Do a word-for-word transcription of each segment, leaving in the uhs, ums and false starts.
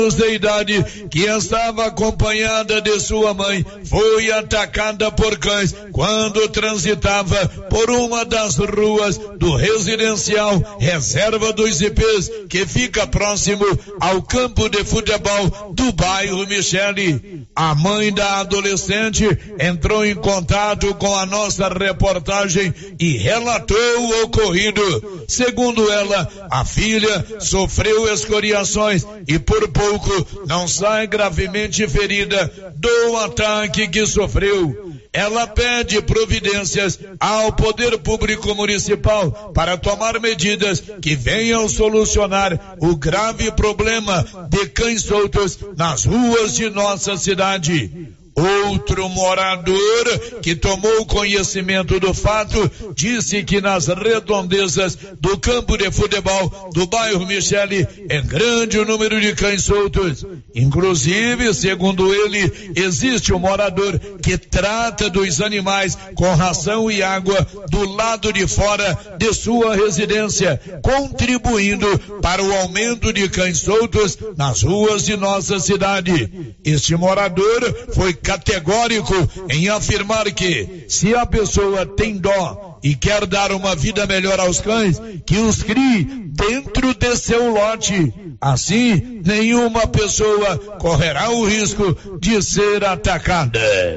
de idade, que estava acompanhada de sua mãe, foi atacada por cães quando transitava por uma das ruas do residencial Reserva dos I Pês, que fica próximo ao campo de futebol do bairro Michele. A mãe da adolescente entrou em contato com a nossa reportagem e relatou o ocorrido. Segundo ela, a filha sofreu escoriações e por pouco não sai gravemente ferida do ataque que sofreu. Ela pede providências ao Poder Público Municipal para tomar medidas que venham solucionar o grave problema de cães soltos nas ruas de nossa cidade. Outro morador que tomou conhecimento do fato disse que nas redondezas do campo de futebol do bairro Michele é grande o número de cães soltos. Inclusive, segundo ele, existe um morador que trata dos animais com ração e água do lado de fora de sua residência, contribuindo para o aumento de cães soltos nas ruas de nossa cidade. Este morador foi categórico em afirmar que, se a pessoa tem dó e quer dar uma vida melhor aos cães, que os crie dentro de seu lote. Assim, nenhuma pessoa correrá o risco de ser atacada.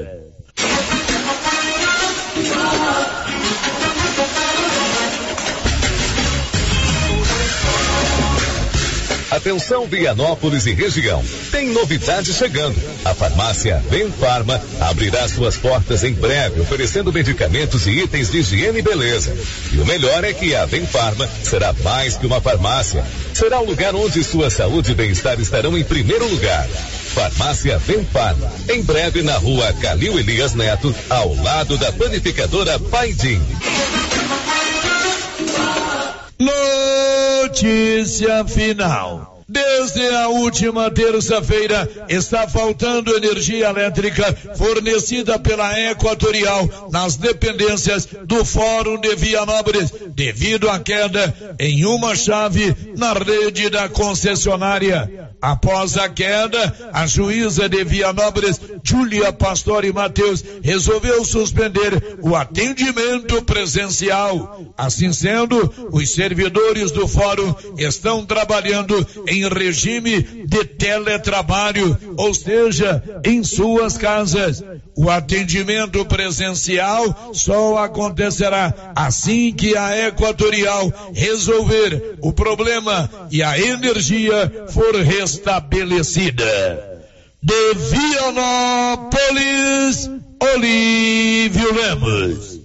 Atenção Vianópolis e região, tem novidade chegando. A farmácia Vem Farma abrirá suas portas em breve, oferecendo medicamentos e itens de higiene e beleza. E o melhor é que a Vem Farma será mais que uma farmácia. Será um lugar onde sua saúde e bem-estar estarão em primeiro lugar. Farmácia Vem Farma, em breve na rua Calil Elias Neto, ao lado da panificadora Paidim. Notícia final. Desde a última terça-feira está faltando energia elétrica fornecida pela Equatorial nas dependências do Fórum de Vianópolis, devido à queda em uma chave na rede da concessionária. Após a queda, a juíza de Vianópolis, Júlia Pastore Mateus, resolveu suspender o atendimento presencial. Assim sendo, os servidores do fórum estão trabalhando em regime de teletrabalho, ou seja, em suas casas. O atendimento presencial só acontecerá assim que a Equatorial resolver o problema e a energia for restabelecida. De Vianópolis, Olívio Lemos.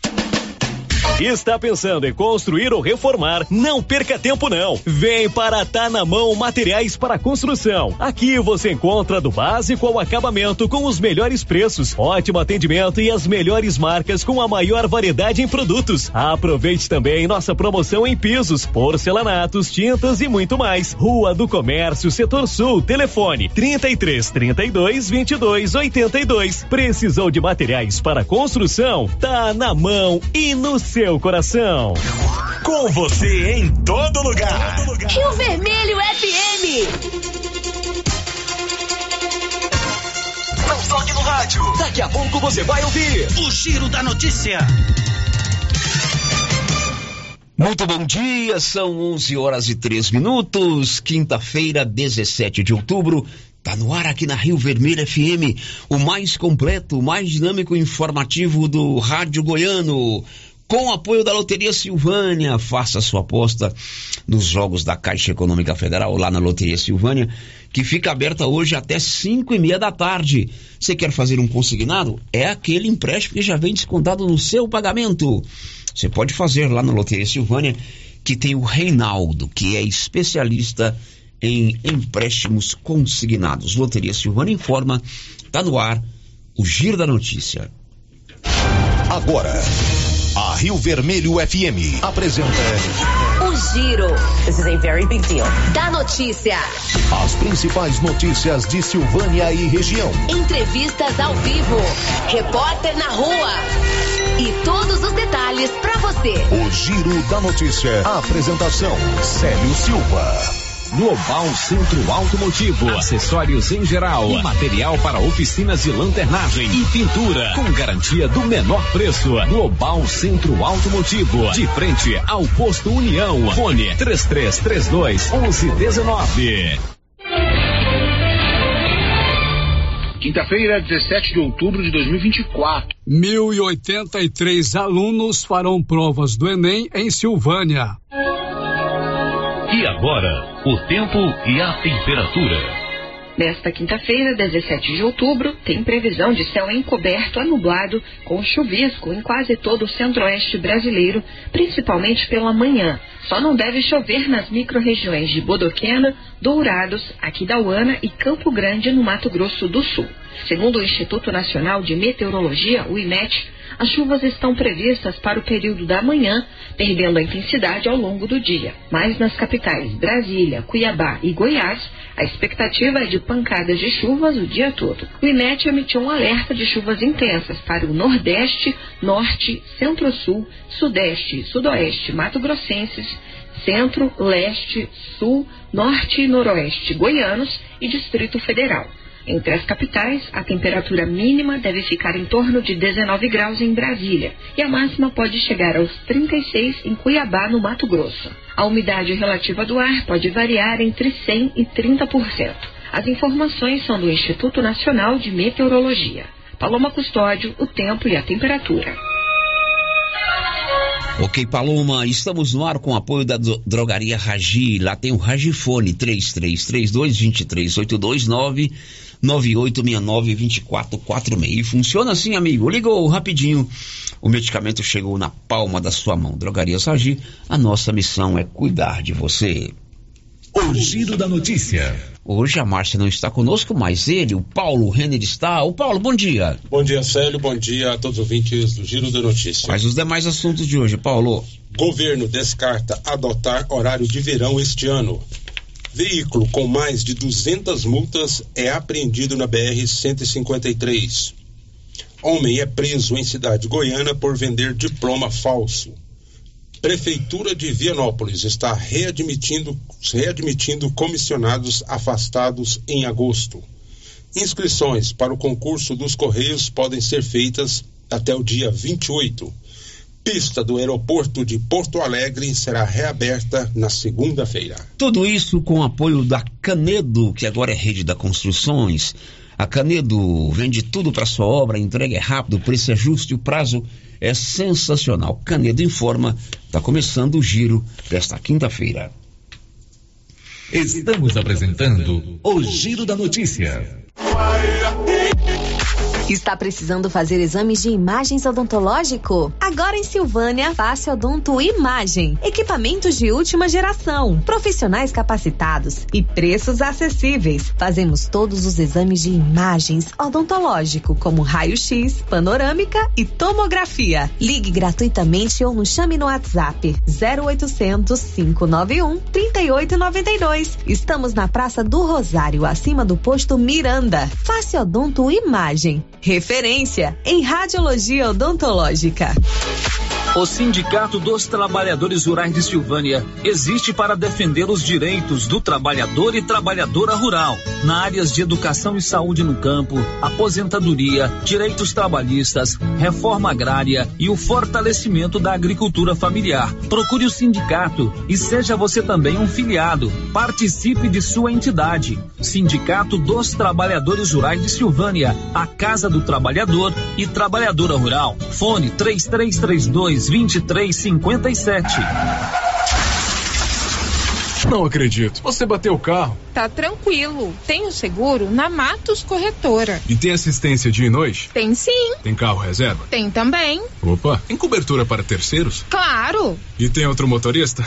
Está pensando em construir ou reformar? Não perca tempo não. Vem para Tá na Mão Materiais para Construção. Aqui você encontra do básico ao acabamento com os melhores preços, ótimo atendimento e as melhores marcas com a maior variedade em produtos. Aproveite também nossa promoção em pisos, porcelanatos, tintas e muito mais. Rua do Comércio, Setor Sul, telefone trinta e três, trinta e dois, vinte e dois, oitenta e dois. Precisou de materiais para construção? Tá na mão e no seu coração. Com você em todo lugar. Rio Vermelho F M. Não toque no rádio. Daqui a pouco você vai ouvir o Giro da Notícia. Muito bom dia, são onze horas e três minutos, quinta-feira, dezessete de outubro. Tá no ar aqui na Rio Vermelho F M, o mais completo, o mais dinâmico e informativo do rádio goiano. Com o apoio da Loteria Silvânia, faça sua aposta nos jogos da Caixa Econômica Federal lá na Loteria Silvânia, que fica aberta hoje até cinco e meia da tarde. Você quer fazer um consignado? É aquele empréstimo que já vem descontado no seu pagamento. Você pode fazer lá na Loteria Silvânia, que tem o Reinaldo, que é especialista em empréstimos consignados. Loteria Silvânia informa, tá no ar, o Giro da Notícia. Agora, a Rio Vermelho F M apresenta O Giro. This is a very big deal. Da notícia. As principais notícias de Silvânia e região. Entrevistas ao vivo. Repórter na rua. E todos os detalhes pra você. O Giro da Notícia. A apresentação, Célio Silva. Global Centro Automotivo, acessórios em geral, material para oficinas de lanternagem e pintura, com garantia do menor preço. Global Centro Automotivo, de frente ao posto União. Fone três três três dois, onze dezenove. Quinta-feira, dezessete de outubro de dois mil e vinte e quatro. mil e oitenta e três alunos farão provas do Enem em Silvânia. E agora, o tempo e a temperatura. Nesta quinta-feira, dezessete de outubro, tem previsão de céu encoberto a nublado, com chuvisco em quase todo o centro-oeste brasileiro, principalmente pela manhã. Só não deve chover nas micro-regiões de Bodoquena, Dourados, Aquidauana e Campo Grande, no Mato Grosso do Sul. Segundo o Instituto Nacional de Meteorologia, o IMET, as chuvas estão previstas para o período da manhã, perdendo a intensidade ao longo do dia. Mas nas capitais Brasília, Cuiabá e Goiás, a expectativa é de pancadas de chuvas o dia todo. O IMET emitiu um alerta de chuvas intensas para o Nordeste, Norte, Centro-Sul, Sudeste, Sudoeste, Mato-Grossenses, Centro, Leste, Sul, Norte e Noroeste goianos e Distrito Federal. Entre as capitais, a temperatura mínima deve ficar em torno de dezenove graus em Brasília e a máxima pode chegar aos trinta e seis em Cuiabá, no Mato Grosso. A umidade relativa do ar pode variar entre cem e trinta por cento. As informações são do Instituto Nacional de Meteorologia. Paloma Custódio, o tempo e a temperatura. Ok, Paloma, estamos no ar com o apoio da Drogaria Ragi. Lá tem o Ragifone três três três dois, dois três oito dois, nove nove oito seis nove, dois quatro quatro seis. E funciona assim, amigo. Ligou rapidinho, o medicamento chegou na palma da sua mão. Drogaria Ragi, a nossa missão é cuidar de você. O Giro da Notícia. Hoje a Márcia não está conosco, mas ele, o Paulo Renner, está. O Paulo, bom dia. Bom dia, Célio. Bom dia a todos os ouvintes do Giro da Notícia. Quais os demais assuntos de hoje, Paulo? Governo descarta adotar horário de verão este ano. Veículo com mais de duzentas multas é apreendido na B R cento e cinquenta e três. Homem é preso em cidade goiana por vender diploma falso. Prefeitura de Vianópolis está readmitindo, readmitindo comissionados afastados em agosto. Inscrições para o concurso dos Correios podem ser feitas até o dia vinte e oito. Pista do aeroporto de Porto Alegre será reaberta na segunda-feira. Tudo isso com o apoio da Canedo, que agora é rede da construções. A Canedo vende tudo para sua obra, entrega é rápido, o preço é justo e o prazo é sensacional. Canedo informa, está começando o giro desta quinta-feira. Estamos apresentando o Giro da Notícia. Está precisando fazer exames de imagens odontológico? Agora em Silvânia, Face Odonto Imagem. Equipamentos de última geração, profissionais capacitados e preços acessíveis. Fazemos todos os exames de imagens odontológico, como raio-x, panorâmica e tomografia. Ligue gratuitamente ou nos chame no WhatsApp zero oitocentos, cinco nove um, três oito nove dois. Estamos na Praça do Rosário, acima do posto Miranda. Face Odonto Imagem. Referência em radiologia odontológica. O Sindicato dos Trabalhadores Rurais de Silvânia existe para defender os direitos do trabalhador e trabalhadora rural, na áreas de educação e saúde no campo, aposentadoria, direitos trabalhistas, reforma agrária e o fortalecimento da agricultura familiar. Procure o sindicato e seja você também um filiado. Participe de sua entidade. Sindicato dos Trabalhadores Rurais de Silvânia, a Casa do Trabalhador e Trabalhadora Rural. Fone três três três dois, vinte e três cinquenta e sete. Não acredito. Você bateu o carro? Tá tranquilo. Tenho seguro na Matos Corretora. E tem assistência dia e noite? Tem sim. Tem carro reserva? Tem também. Opa, tem cobertura para terceiros? Claro. E tem outro motorista?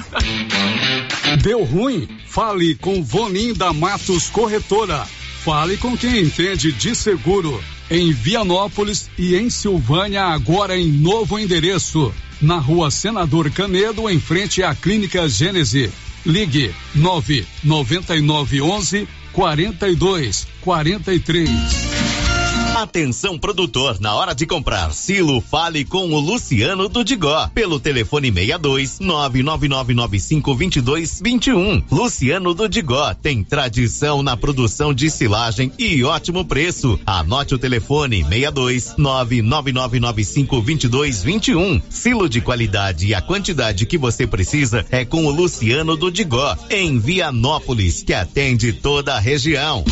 Deu ruim? Fale com Vonim da Matos Corretora. Fale com quem entende de seguro. Em Vianópolis e em Silvânia, agora em novo endereço. Na Rua Senador Canedo, em frente à Clínica Gênese. Ligue nove nove nove onze, quarenta e dois, quarenta e três. Atenção produtor, na hora de comprar silo, fale com o Luciano do Digó, pelo telefone seis dois nove nove nove nove cinco dois dois dois um. Luciano do Digó tem tradição na produção de silagem e ótimo preço. Anote o telefone seis dois nove nove nove nove cinco dois dois dois um. Silo de qualidade e a quantidade que você precisa é com o Luciano do Digó, em Vianópolis, que atende toda a região.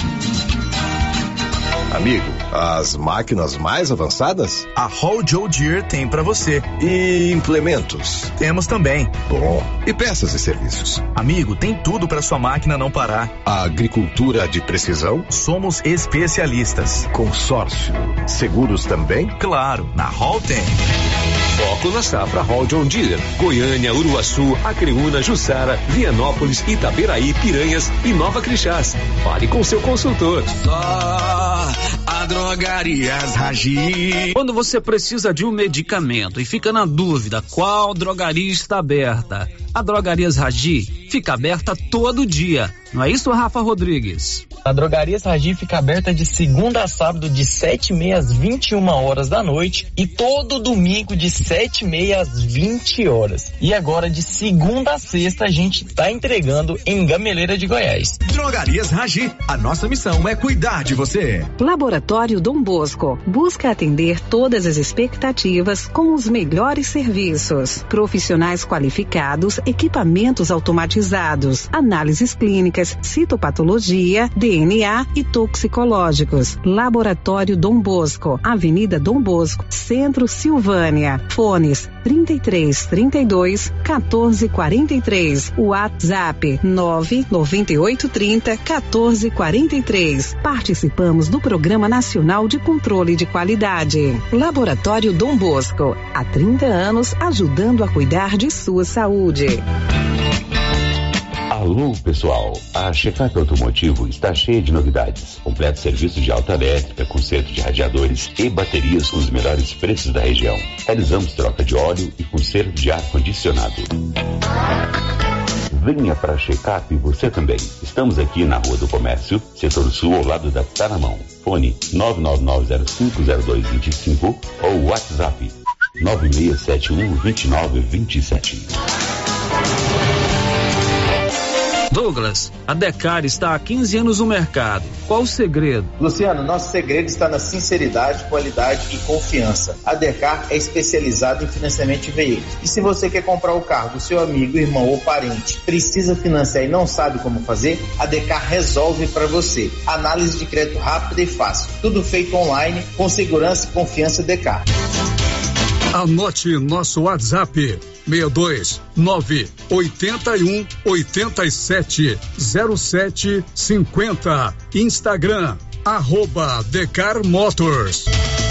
Amigo, as máquinas mais avançadas? A Hall Joe Deere tem para você. E implementos? Temos também. Bom, e peças e serviços? Amigo, tem tudo para sua máquina não parar. A agricultura de precisão? Somos especialistas. Consórcio? Seguros também? Claro, na Hall tem. Foco na safra Hall John Deere. Goiânia, Uruaçu, Acreúna, Jussara, Vianópolis, Itaberaí, Piranhas e Nova Crixás. Fale com seu consultor. Só a Drogarias Ragi. Quando você precisa de um medicamento e fica na dúvida qual drogaria está aberta, a Drogarias Ragi fica aberta todo dia. Não é isso, Rafa Rodrigues? A Drogarias Ragi fica aberta de segunda a sábado de sete e meia às vinte e uma horas da noite e todo domingo de sete e meia às vinte horas. E agora de segunda a sexta a gente está entregando em Gameleira de Goiás. Drogarias Ragi, a nossa missão é cuidar de você. Laboratório Dom Bosco busca atender todas as expectativas com os melhores serviços. Profissionais qualificados, equipamentos automatizados, análises clínicas, citopatologia, D N A e toxicológicos. Laboratório Dom Bosco, Avenida Dom Bosco, Centro, Silvânia. Fones trinta e três, trinta e dois, quatorze, quarenta e três. WhatsApp nove nove oito, trinta, quatorze, quarenta e três. Participamos do Programa Nacional de Controle de Qualidade. Laboratório Dom Bosco, há trinta anos ajudando a cuidar de sua saúde. Alô, pessoal, a Checap Automotivo está cheia de novidades. Completo serviço de alta elétrica, conserto de radiadores e baterias com os melhores preços da região. Realizamos troca de óleo e conserto de ar-condicionado. Venha para a Checap você também. Estamos aqui na Rua do Comércio, Setor Sul, ao lado da Tanamão. Fone nove nove nove zero cinco zero dois dois cinco ou WhatsApp nove seis sete um, dois nove dois sete. Douglas, a Decar está há quinze anos no mercado. Qual o segredo? Luciano, nosso segredo está na sinceridade, qualidade e confiança. A Decar é especializada em financiamento de veículos. E se você quer comprar o carro do seu amigo, irmão ou parente, precisa financiar e não sabe como fazer, a Decar resolve para você. Análise de crédito rápida e fácil. Tudo feito online, com segurança e confiança Decar. Anote nosso WhatsApp seis dois nove oito um oito sete zero sete cinco zero. Instagram arroba Decar Motors.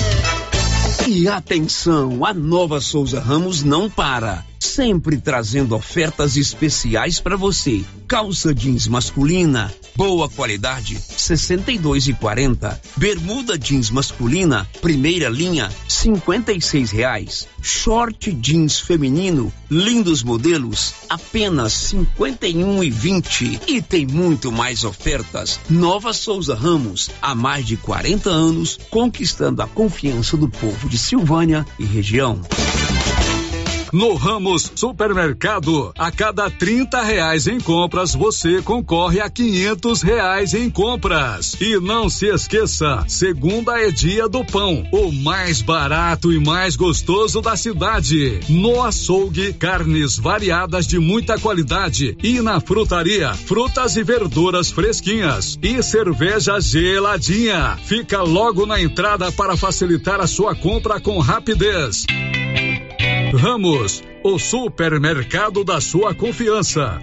E atenção, a Nova Souza Ramos não para. Sempre trazendo ofertas especiais para você. Calça jeans masculina, boa qualidade, sessenta e dois e quarenta. Bermuda jeans masculina, primeira linha, cinquenta e seis reais. Short jeans feminino, lindos modelos, apenas cinquenta e um e vinte. E tem muito mais ofertas. Nova Souza Ramos, há mais de quarenta anos, conquistando a confiança do povo de Silvânia e região. No Ramos Supermercado, a cada trinta reais em compras, você concorre a quinhentos reais em compras. E não se esqueça, segunda é dia do pão, o mais barato e mais gostoso da cidade. No açougue, carnes variadas de muita qualidade. E na frutaria, frutas e verduras fresquinhas. E cerveja geladinha. Fica logo na entrada para facilitar a sua compra com rapidez. Ramos, o supermercado da sua confiança.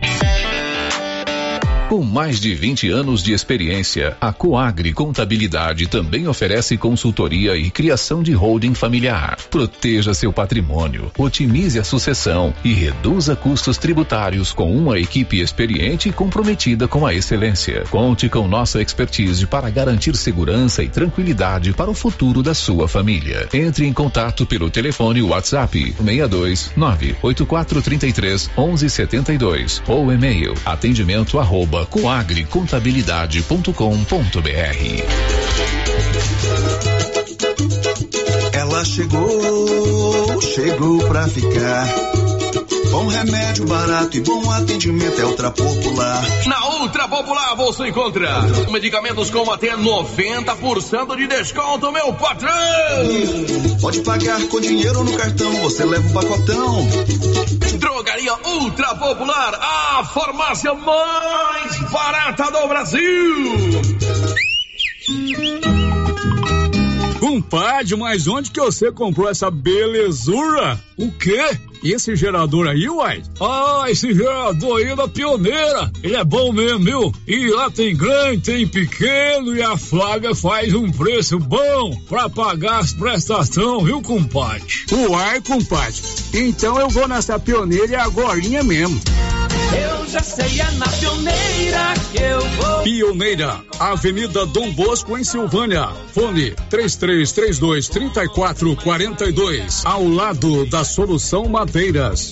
Com mais de vinte anos de experiência, a Coagri Contabilidade também oferece consultoria e criação de holding familiar. Proteja seu patrimônio, otimize a sucessão e reduza custos tributários com uma equipe experiente e comprometida com a excelência. Conte com nossa expertise para garantir segurança e tranquilidade para o futuro da sua família. Entre em contato pelo telefone WhatsApp seis dois nove oito quatro três três um um sete dois ou e-mail atendimento arroba coagri contabilidade ponto com ponto br. chegou, chegou pra ficar. Bom remédio, barato e bom atendimento é Ultra Popular. Na Ultra Popular você encontra medicamentos com até noventa por cento de desconto, meu patrão! Pode pagar com dinheiro ou no cartão, você leva um pacotão. Drogaria Ultra Popular, a farmácia mais barata do Brasil! Compadre, mas onde que você comprou essa belezura? O quê? E esse gerador aí, uai? Ah, esse gerador aí é da Pioneira. Ele é bom mesmo, viu? E lá tem grande, tem pequeno e a Flávia faz um preço bom pra pagar as prestações, viu, compadre? Uai, compadre. Então eu vou nessa Pioneira e agorinha mesmo. Eu já sei, é na Pioneira que eu vou. Pioneira, Avenida Dom Bosco, em Silvânia. Fone três três três dois, três quatro quatro dois. Ao lado da Solução Madeiras.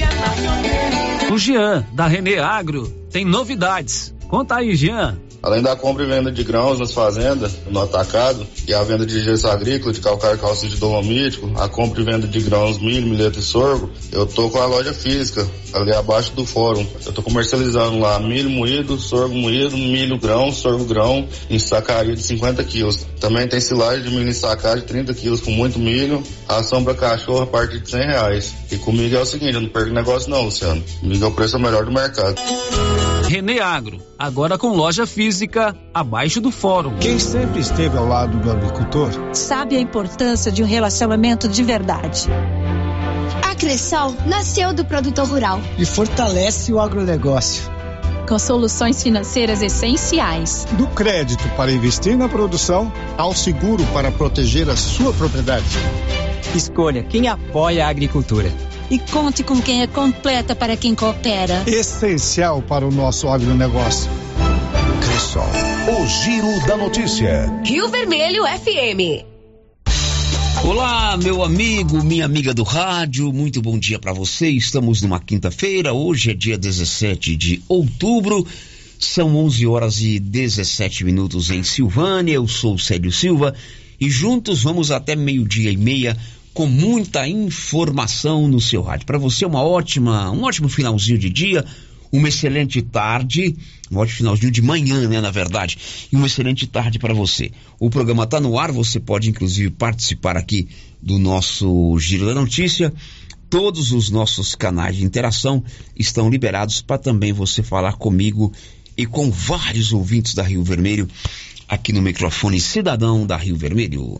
O Jean, da Renê Agro, tem novidades. Conta aí, Jean. Além da compra e venda de grãos nas fazendas, no atacado, e a venda de gesso agrícola, de calcário calcídio dolomítico, a compra e venda de grãos, milho, milheto e sorgo, eu tô com a loja física, ali abaixo do fórum. Eu tô comercializando lá milho moído, sorgo moído, milho grão, sorgo grão, em sacaria de cinquenta quilos. Também tem silagem de milho em sacada de trinta quilos com muito milho, ração pra cachorro a partir de cem reais. E comigo é o seguinte, eu não perco negócio não, Luciano. Comigo é o preço melhor do mercado. Renê Agro, agora com loja física abaixo do fórum. Quem sempre esteve ao lado do agricultor sabe a importância de um relacionamento de verdade. A Cressol nasceu do produtor rural e fortalece o agronegócio com soluções financeiras essenciais. Do crédito para investir na produção ao seguro para proteger a sua propriedade. Escolha quem apoia a agricultura. E conte com quem é completa para quem coopera. Essencial para o nosso agronegócio. Cressol, o Giro da Notícia. Rio Vermelho F M. Olá, meu amigo, minha amiga do rádio, muito bom dia para você. Estamos numa quinta-feira, hoje é dia dezessete de outubro, são onze horas e dezessete minutos em Silvânia. Eu sou o Célio Silva e juntos vamos até meio-dia e meia com muita informação no seu rádio. Para você, uma ótima, um ótimo finalzinho de dia, uma excelente tarde, um ótimo finalzinho de manhã, né, na verdade, e uma excelente tarde para você. O programa está no ar, você pode inclusive participar aqui do nosso Giro da Notícia. Todos os nossos canais de interação estão liberados para também você falar comigo e com vários ouvintes da Rio Vermelho aqui no microfone Cidadão da Rio Vermelho.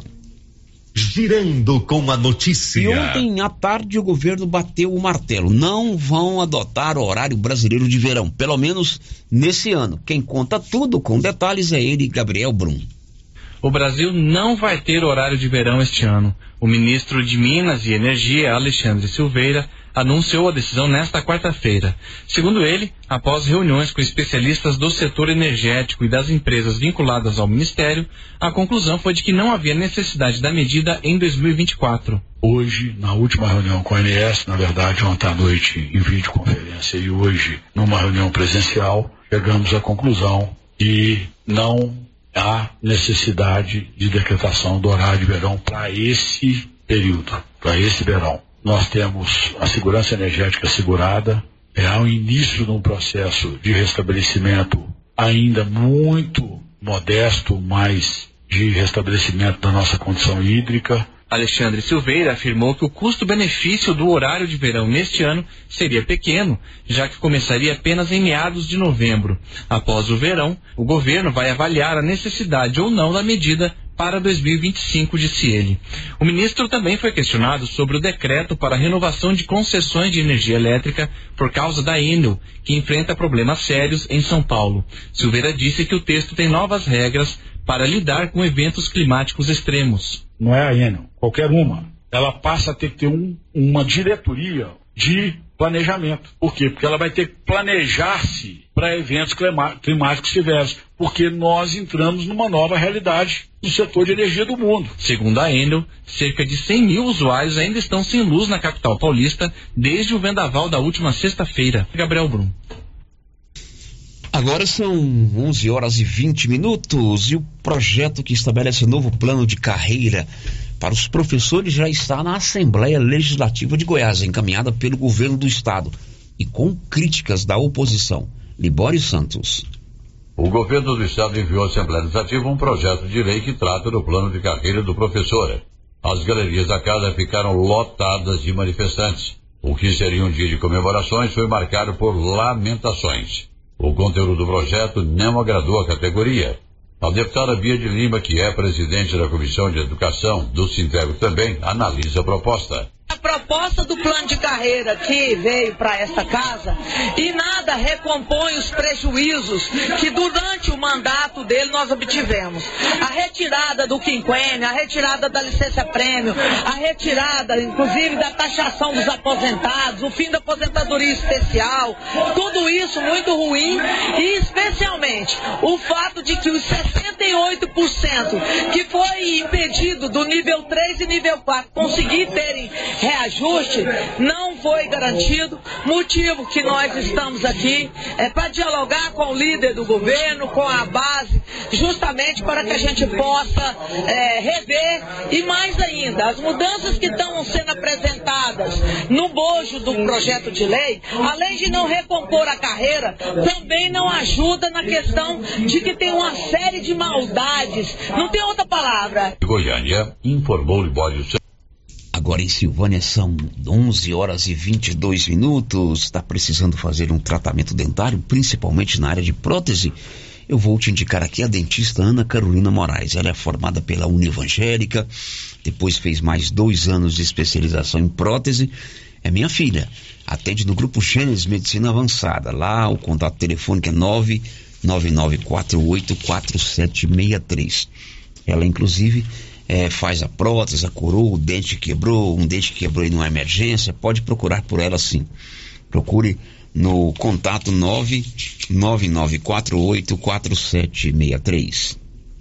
Girando com a notícia. E ontem à tarde o governo bateu o martelo. Não vão adotar o horário brasileiro de verão, pelo menos nesse ano. Quem conta tudo com detalhes é ele, Gabriel Brum. O Brasil não vai ter horário de verão este ano. O ministro de Minas e Energia, Alexandre Silveira, anunciou a decisão nesta quarta-feira. Segundo ele, após reuniões com especialistas do setor energético e das empresas vinculadas ao Ministério, a conclusão foi de que não havia necessidade da medida em dois mil e vinte e quatro. Hoje, na última reunião com a A N S, na verdade ontem à noite em videoconferência e hoje numa reunião presencial, chegamos à conclusão que não há necessidade de decretação do horário de verão para esse período, para esse verão. Nós temos a segurança energética assegurada, é ao início de um processo de restabelecimento ainda muito modesto, mas de restabelecimento da nossa condição hídrica. Alexandre Silveira afirmou que o custo-benefício do horário de verão neste ano seria pequeno, já que começaria apenas em meados de novembro. Após o verão, o governo vai avaliar a necessidade ou não da medida para dois mil e vinte e cinco, disse ele. O ministro também foi questionado sobre o decreto para a renovação de concessões de energia elétrica por causa da Enel, que enfrenta problemas sérios em São Paulo. Silveira disse que o texto tem novas regras para lidar com eventos climáticos extremos. Não é a Enel, qualquer uma. Ela passa a ter que ter um, uma diretoria de planejamento. Por quê? Porque ela vai ter que planejar-se para eventos climáticos severos, porque nós entramos numa nova realidade no setor de energia do mundo. Segundo a Enel, cerca de cem mil usuários ainda estão sem luz na capital paulista desde o vendaval da última sexta-feira. Gabriel Brum. Agora são onze horas e vinte minutos e o projeto que estabelece o novo plano de carreira para os professores já está na Assembleia Legislativa de Goiás, encaminhada pelo governo do estado e com críticas da oposição. Libório Santos. O governo do estado enviou à Assembleia Legislativa um projeto de lei que trata do plano de carreira do professor. As galerias da casa ficaram lotadas de manifestantes. O que seria um dia de comemorações foi marcado por lamentações. O conteúdo do projeto não agradou a categoria. A deputada Bia de Lima, que é presidente da Comissão de Educação do Sintego, também analisa a proposta. A proposta do plano de carreira que veio para esta casa e nada recompõe os prejuízos que durante o mandato dele nós obtivemos. A retirada do quinquênio, a retirada da licença-prêmio, a retirada, inclusive, da taxação dos aposentados, o fim da aposentadoria especial, tudo isso muito ruim e, especialmente, o fato de que os sessenta e oito por cento que foi impedido do nível três e nível quatro conseguir terem reajuste não foi garantido, motivo que nós estamos aqui é para dialogar com o líder do governo, com a base, justamente para que a gente possa é, rever e mais ainda, as mudanças que estão sendo apresentadas no bojo do projeto de lei, além de não recompor a carreira, também não ajuda na questão de que tem uma série de maldades, não tem outra palavra. Goiânia informou Libório Santos. Agora em Silvânia são onze horas e vinte e dois minutos. Está precisando fazer um tratamento dentário, principalmente na área de prótese? Eu vou te indicar aqui a dentista Ana Carolina Moraes. Ela é formada pela Univangélica, depois fez mais dois anos de especialização em prótese. É minha filha. Atende no Grupo Gênesis Medicina Avançada. Lá o contato telefônico é nove nove nove quatro oito quatro sete seis três. Ela, inclusive, É, faz a prótese, a coroa, o dente quebrou, um dente que quebrou aí numa emergência, pode procurar por ela sim. Procure no contato nove nove nove quatro oito quatro sete seis três.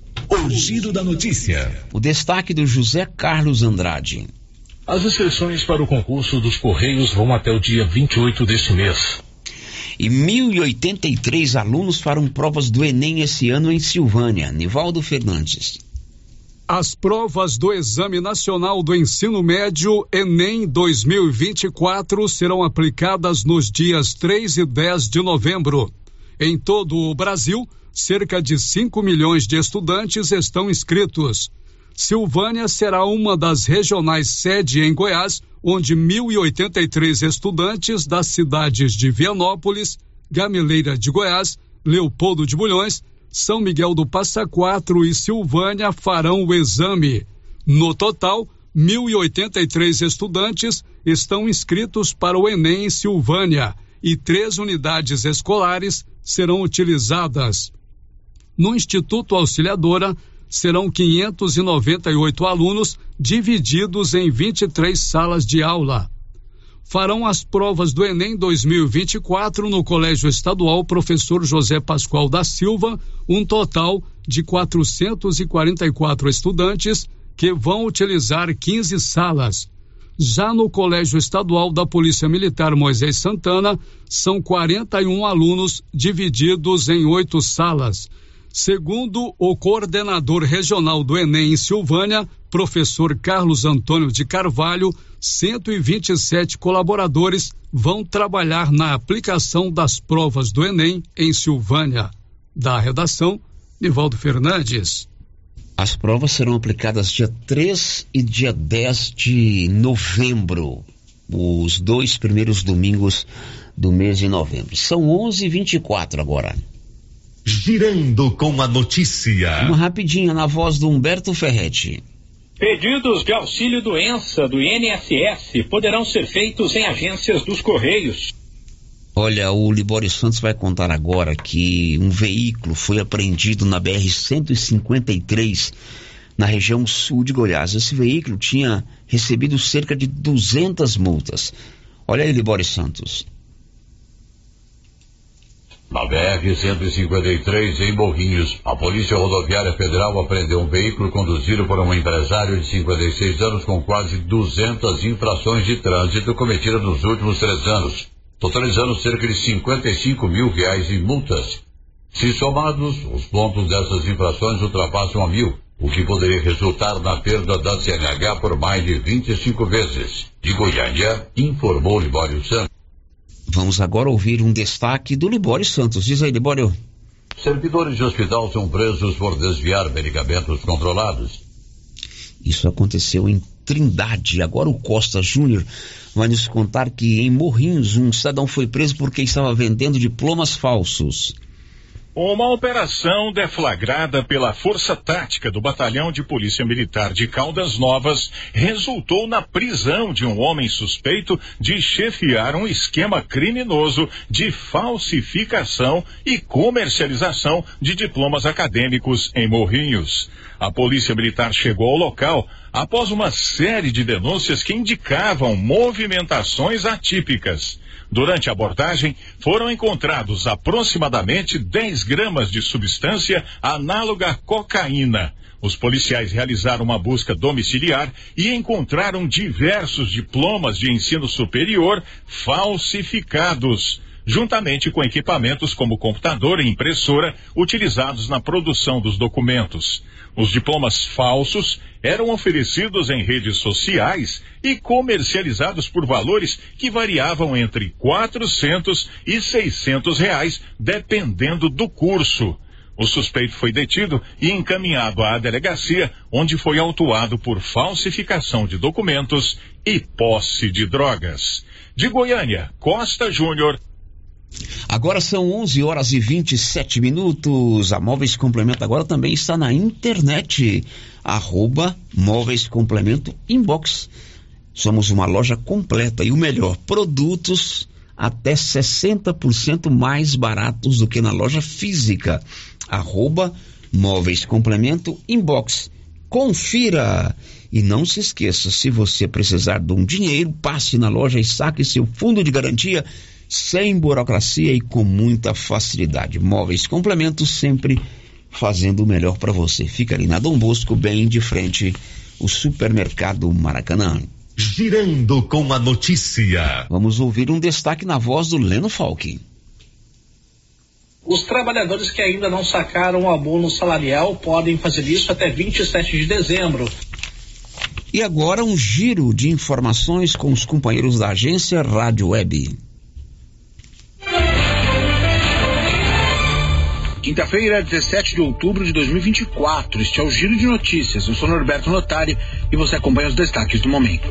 O giro da notícia. O destaque do José Carlos Andrade. As inscrições para o concurso dos Correios vão até o dia vinte e oito deste mês. E mil e oitenta e três alunos farão provas do Enem esse ano em Silvânia. Nivaldo Fernandes. As provas do Exame Nacional do Ensino Médio Enem dois mil e vinte e quatro serão aplicadas nos dias três e dez de novembro. Em todo o Brasil, cerca de cinco milhões de estudantes estão inscritos. Silvânia será uma das regionais sede em Goiás, onde mil e oitenta e três estudantes das cidades de Vianópolis, Gameleira de Goiás, Leopoldo de Bulhões, São Miguel do Passa Quatro e Silvânia farão o exame. No total, mil e oitenta e três estudantes estão inscritos para o Enem em Silvânia e três unidades escolares serão utilizadas. No Instituto Auxiliadora, serão quinhentos e noventa e oito alunos divididos em vinte e três salas de aula. Farão as provas do Enem dois mil e vinte e quatro no Colégio Estadual Professor José Pascoal da Silva, um total de quatrocentos e quarenta e quatro estudantes que vão utilizar quinze salas. Já no Colégio Estadual da Polícia Militar Moisés Santana, são quarenta e um alunos divididos em oito salas. Segundo o coordenador regional do Enem em Silvânia, professor Carlos Antônio de Carvalho, cento e vinte e sete colaboradores vão trabalhar na aplicação das provas do Enem em Silvânia. Da redação, Nivaldo Fernandes. As provas serão aplicadas dia três e dia dez de novembro, os dois primeiros domingos do mês de novembro. São onze e vinte e quatro agora. Girando com a notícia. Uma rapidinha na voz do Humberto Ferretti. Pedidos de auxílio-doença do I N S S poderão ser feitos em agências dos Correios. Olha, o Libório Santos vai contar agora que um veículo foi apreendido na B R cento e cinquenta e três, na região sul de Goiás. Esse veículo tinha recebido cerca de duzentas multas. Olha aí, Libório Santos. Na B R cento e cinquenta e três, em Morrinhos, a Polícia Rodoviária Federal apreendeu um veículo conduzido por um empresário de cinquenta e seis anos com quase duzentas infrações de trânsito cometidas nos últimos três anos, totalizando cerca de cinquenta e cinco mil reais em multas. Se somados, os pontos dessas infrações ultrapassam a mil, o que poderia resultar na perda da C N H por mais de vinte e cinco vezes. De Goiânia, informou Libório Santos. Vamos agora ouvir um destaque do Libório Santos. Diz aí, Libório. Servidores de hospital são presos por desviar medicamentos controlados. Isso aconteceu em Trindade. Agora o Costa Júnior vai nos contar que em Morrinhos um cidadão foi preso porque estava vendendo diplomas falsos. Uma operação deflagrada pela Força Tática do Batalhão de Polícia Militar de Caldas Novas resultou na prisão de um homem suspeito de chefiar um esquema criminoso de falsificação e comercialização de diplomas acadêmicos em Morrinhos. A Polícia Militar chegou ao local após uma série de denúncias que indicavam movimentações atípicas. Durante a abordagem, foram encontrados aproximadamente dez gramas de substância análoga à cocaína. Os policiais realizaram uma busca domiciliar e encontraram diversos diplomas de ensino superior falsificados, juntamente com equipamentos como computador e impressora utilizados na produção dos documentos. Os diplomas falsos eram oferecidos em redes sociais e comercializados por valores que variavam entre quatrocentos e seiscentos reais, dependendo do curso. O suspeito foi detido e encaminhado à delegacia, onde foi autuado por falsificação de documentos e posse de drogas. De Goiânia, Costa Júnior. Agora são onze horas e vinte e sete minutos. A Móveis Complemento agora também está na internet. Arroba Móveis Complemento Inbox. Somos uma loja completa e o melhor, produtos até sessenta por cento mais baratos do que na loja física. Arroba Móveis Complemento Inbox. Confira! E não se esqueça, se você precisar de um dinheiro, passe na loja e saque seu fundo de garantia sem burocracia e com muita facilidade. Móveis Complementos, sempre fazendo o melhor para você. Fica ali na Dom Bosco, bem de frente o supermercado Maracanã. Girando com a notícia. Vamos ouvir um destaque na voz do Leno Falck. Os trabalhadores que ainda não sacaram o abono salarial podem fazer isso até vinte e sete de dezembro. E agora um giro de informações com os companheiros da agência Rádio Web. Quinta-feira, dezessete de outubro de dois mil e vinte e quatro. Este é o Giro de Notícias. Eu sou Norberto Notari e você acompanha os destaques do momento.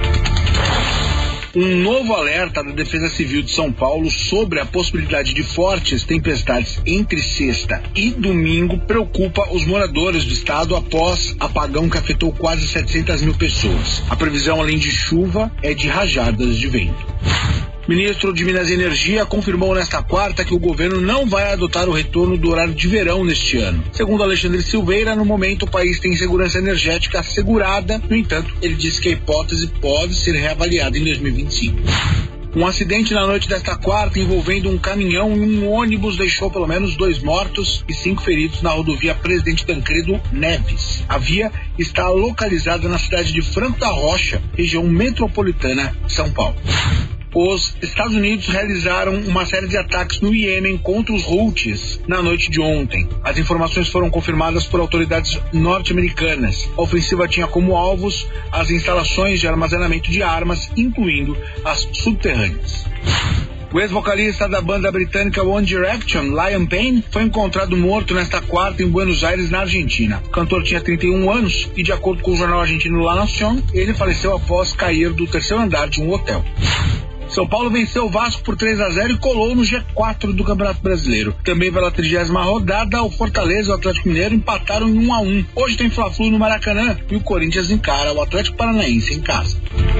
Um novo alerta da Defesa Civil de São Paulo sobre a possibilidade de fortes tempestades entre sexta e domingo preocupa os moradores do estado após apagão que afetou quase setecentas mil pessoas. A previsão, além de chuva, é de rajadas de vento. O ministro de Minas e Energia confirmou nesta quarta que o governo não vai adotar o retorno do horário de verão neste ano. Segundo Alexandre Silveira, no momento o país tem segurança energética assegurada. No entanto, ele disse que a hipótese pode ser reavaliada em dois mil e vinte e cinco. Um acidente na noite desta quarta envolvendo um caminhão e um ônibus deixou pelo menos dois mortos e cinco feridos na rodovia Presidente Tancredo Neves. A via está localizada na cidade de Franco da Rocha, região metropolitana de São Paulo. Os Estados Unidos realizaram uma série de ataques no Iêmen contra os Houthis na noite de ontem. As informações foram confirmadas por autoridades norte-americanas. A ofensiva tinha como alvos as instalações de armazenamento de armas, incluindo as subterrâneas. O ex-vocalista da banda britânica One Direction, Liam Payne, foi encontrado morto nesta quarta em Buenos Aires, na Argentina. O cantor tinha trinta e um anos e, de acordo com o jornal argentino La Nación, ele faleceu após cair do terceiro andar de um hotel. São Paulo venceu o Vasco por três a zero e colou no G quatro do Campeonato Brasileiro. Também pela trigésima rodada, o Fortaleza e o Atlético Mineiro empataram em um a um. Hoje tem Fla-Flu no Maracanã e o Corinthians encara o Atlético Paranaense em casa.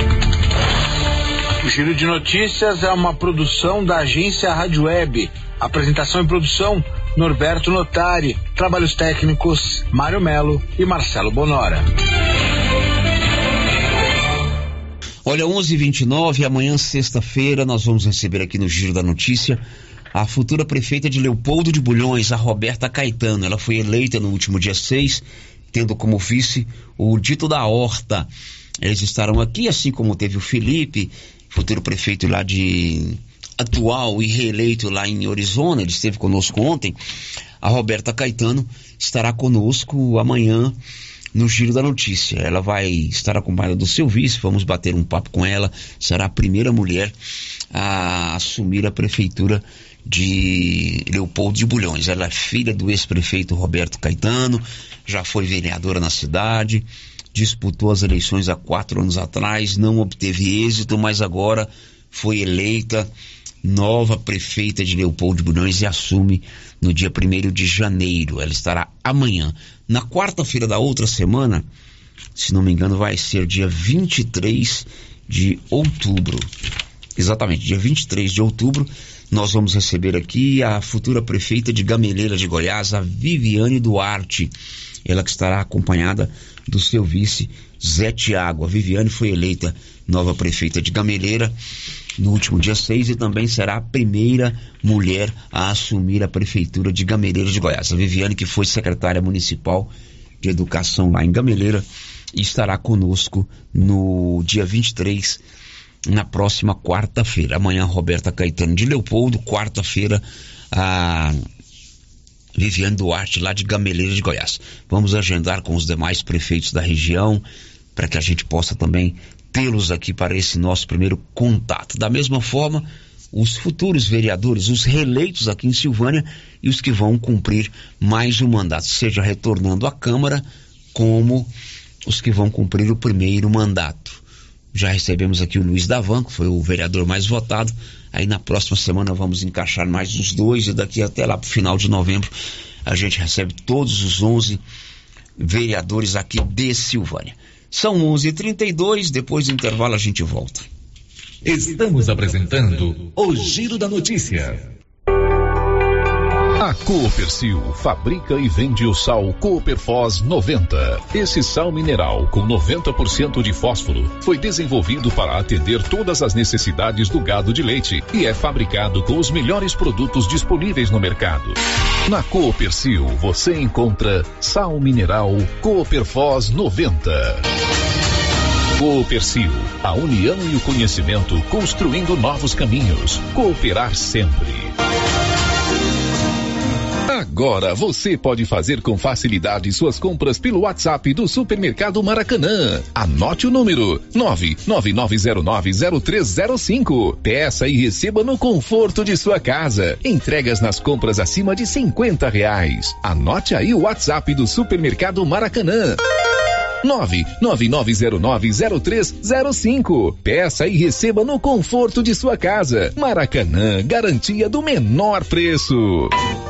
O Giro de Notícias é uma produção da agência Rádio Web. Apresentação e produção, Norberto Notari. Trabalhos técnicos, Mário Melo e Marcelo Bonora. Olha, onze e vinte e nove, amanhã, sexta-feira, nós vamos receber aqui no Giro da Notícia a futura prefeita de Leopoldo de Bulhões, a Roberta Caetano. Ela foi eleita no último dia seis, tendo como vice o Dito da Horta. Eles estarão aqui, assim como teve o Felipe, futuro prefeito lá de atual e reeleito lá em Orizona, ele esteve conosco ontem. A Roberta Caetano estará conosco amanhã no Giro da Notícia. Ela vai estar acompanhada do seu vice, vamos bater um papo com ela. Será a primeira mulher a assumir a prefeitura de Leopoldo de Bulhões. Ela é filha do ex-prefeito Roberto Caetano, já foi vereadora na cidade, disputou as eleições há quatro anos atrás, não obteve êxito, mas agora foi eleita nova prefeita de Leopoldo de Bulhões e assume no dia primeiro de janeiro. Ela estará amanhã. Na quarta-feira da outra semana, se não me engano, vai ser dia vinte e três de outubro. Exatamente, dia vinte e três de outubro, nós vamos receber aqui a futura prefeita de Gameleira de Goiás, a Viviane Duarte. Ela que estará acompanhada do seu vice, Zé Tiago. A Viviane foi eleita nova prefeita de Gameleira no último dia seis e também será a primeira mulher a assumir a prefeitura de Gameleira de Goiás. A Viviane, que foi secretária municipal de educação lá em Gameleira, estará conosco no dia vinte e três, na próxima quarta-feira. Amanhã, Roberta Caetano de Leopoldo, quarta-feira, a Viviane Duarte, lá de Gameleira de Goiás. Vamos agendar com os demais prefeitos da região, para que a gente possa também tê-los aqui para esse nosso primeiro contato. Da mesma forma, os futuros vereadores, os reeleitos aqui em Silvânia e os que vão cumprir mais um mandato, seja retornando à Câmara, como os que vão cumprir o primeiro mandato. Já recebemos aqui o Luiz Davan, que foi o vereador mais votado. Aí na próxima semana vamos encaixar mais os dois e daqui até lá para o final de novembro a gente recebe todos os onze vereadores aqui de Silvânia. São onze e trinta e dois, depois do intervalo a gente volta. Estamos apresentando o Giro da Notícia. A Coopercil fabrica e vende o sal Cooperfos noventa. Esse sal mineral com noventa por cento de fósforo foi desenvolvido para atender todas as necessidades do gado de leite e é fabricado com os melhores produtos disponíveis no mercado. Na Coopercil você encontra sal mineral Cooperfos noventa. Coopercil, a união e o conhecimento construindo novos caminhos. Cooperar sempre. Agora você pode fazer com facilidade suas compras pelo WhatsApp do Supermercado Maracanã. Anote o número nove nove nove zero nove zero três zero cinco. Peça e receba no conforto de sua casa. Entregas nas compras acima de cinquenta reais. Anote aí o WhatsApp do Supermercado Maracanã. nove nove nove zero nove zero três zero cinco. Peça e receba no conforto de sua casa. Maracanã, garantia do menor preço.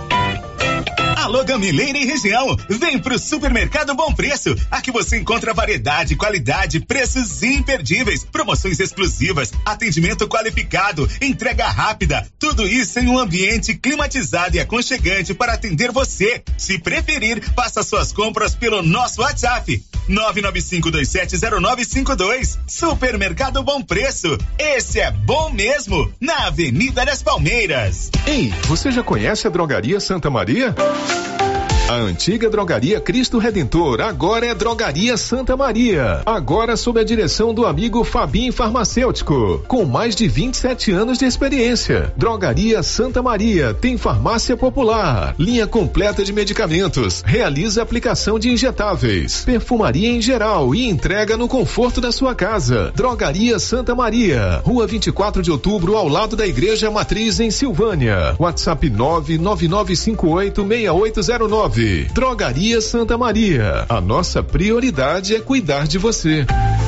Alô, Gameleira e região, vem pro Supermercado Bom Preço. Aqui você encontra variedade, qualidade, preços imperdíveis, promoções exclusivas, atendimento qualificado, entrega rápida. Tudo isso em um ambiente climatizado e aconchegante para atender você. Se preferir, faça suas compras pelo nosso WhatsApp. nove nove cinco dois sete zero nove cinco dois. Supermercado Bom Preço. Esse é bom mesmo, na Avenida das Palmeiras. Ei, você já conhece a Drogaria Santa Maria? A antiga Drogaria Cristo Redentor agora é Drogaria Santa Maria. Agora sob a direção do amigo Fabinho Farmacêutico, com mais de vinte e sete anos de experiência. Drogaria Santa Maria tem farmácia popular, linha completa de medicamentos, realiza aplicação de injetáveis, perfumaria em geral e entrega no conforto da sua casa. Drogaria Santa Maria, Rua vinte e quatro de outubro, ao lado da Igreja Matriz em Silvânia. WhatsApp nove nove nove cinco oito seis oito zero nove. Drogaria Santa Maria. A nossa prioridade é cuidar de você.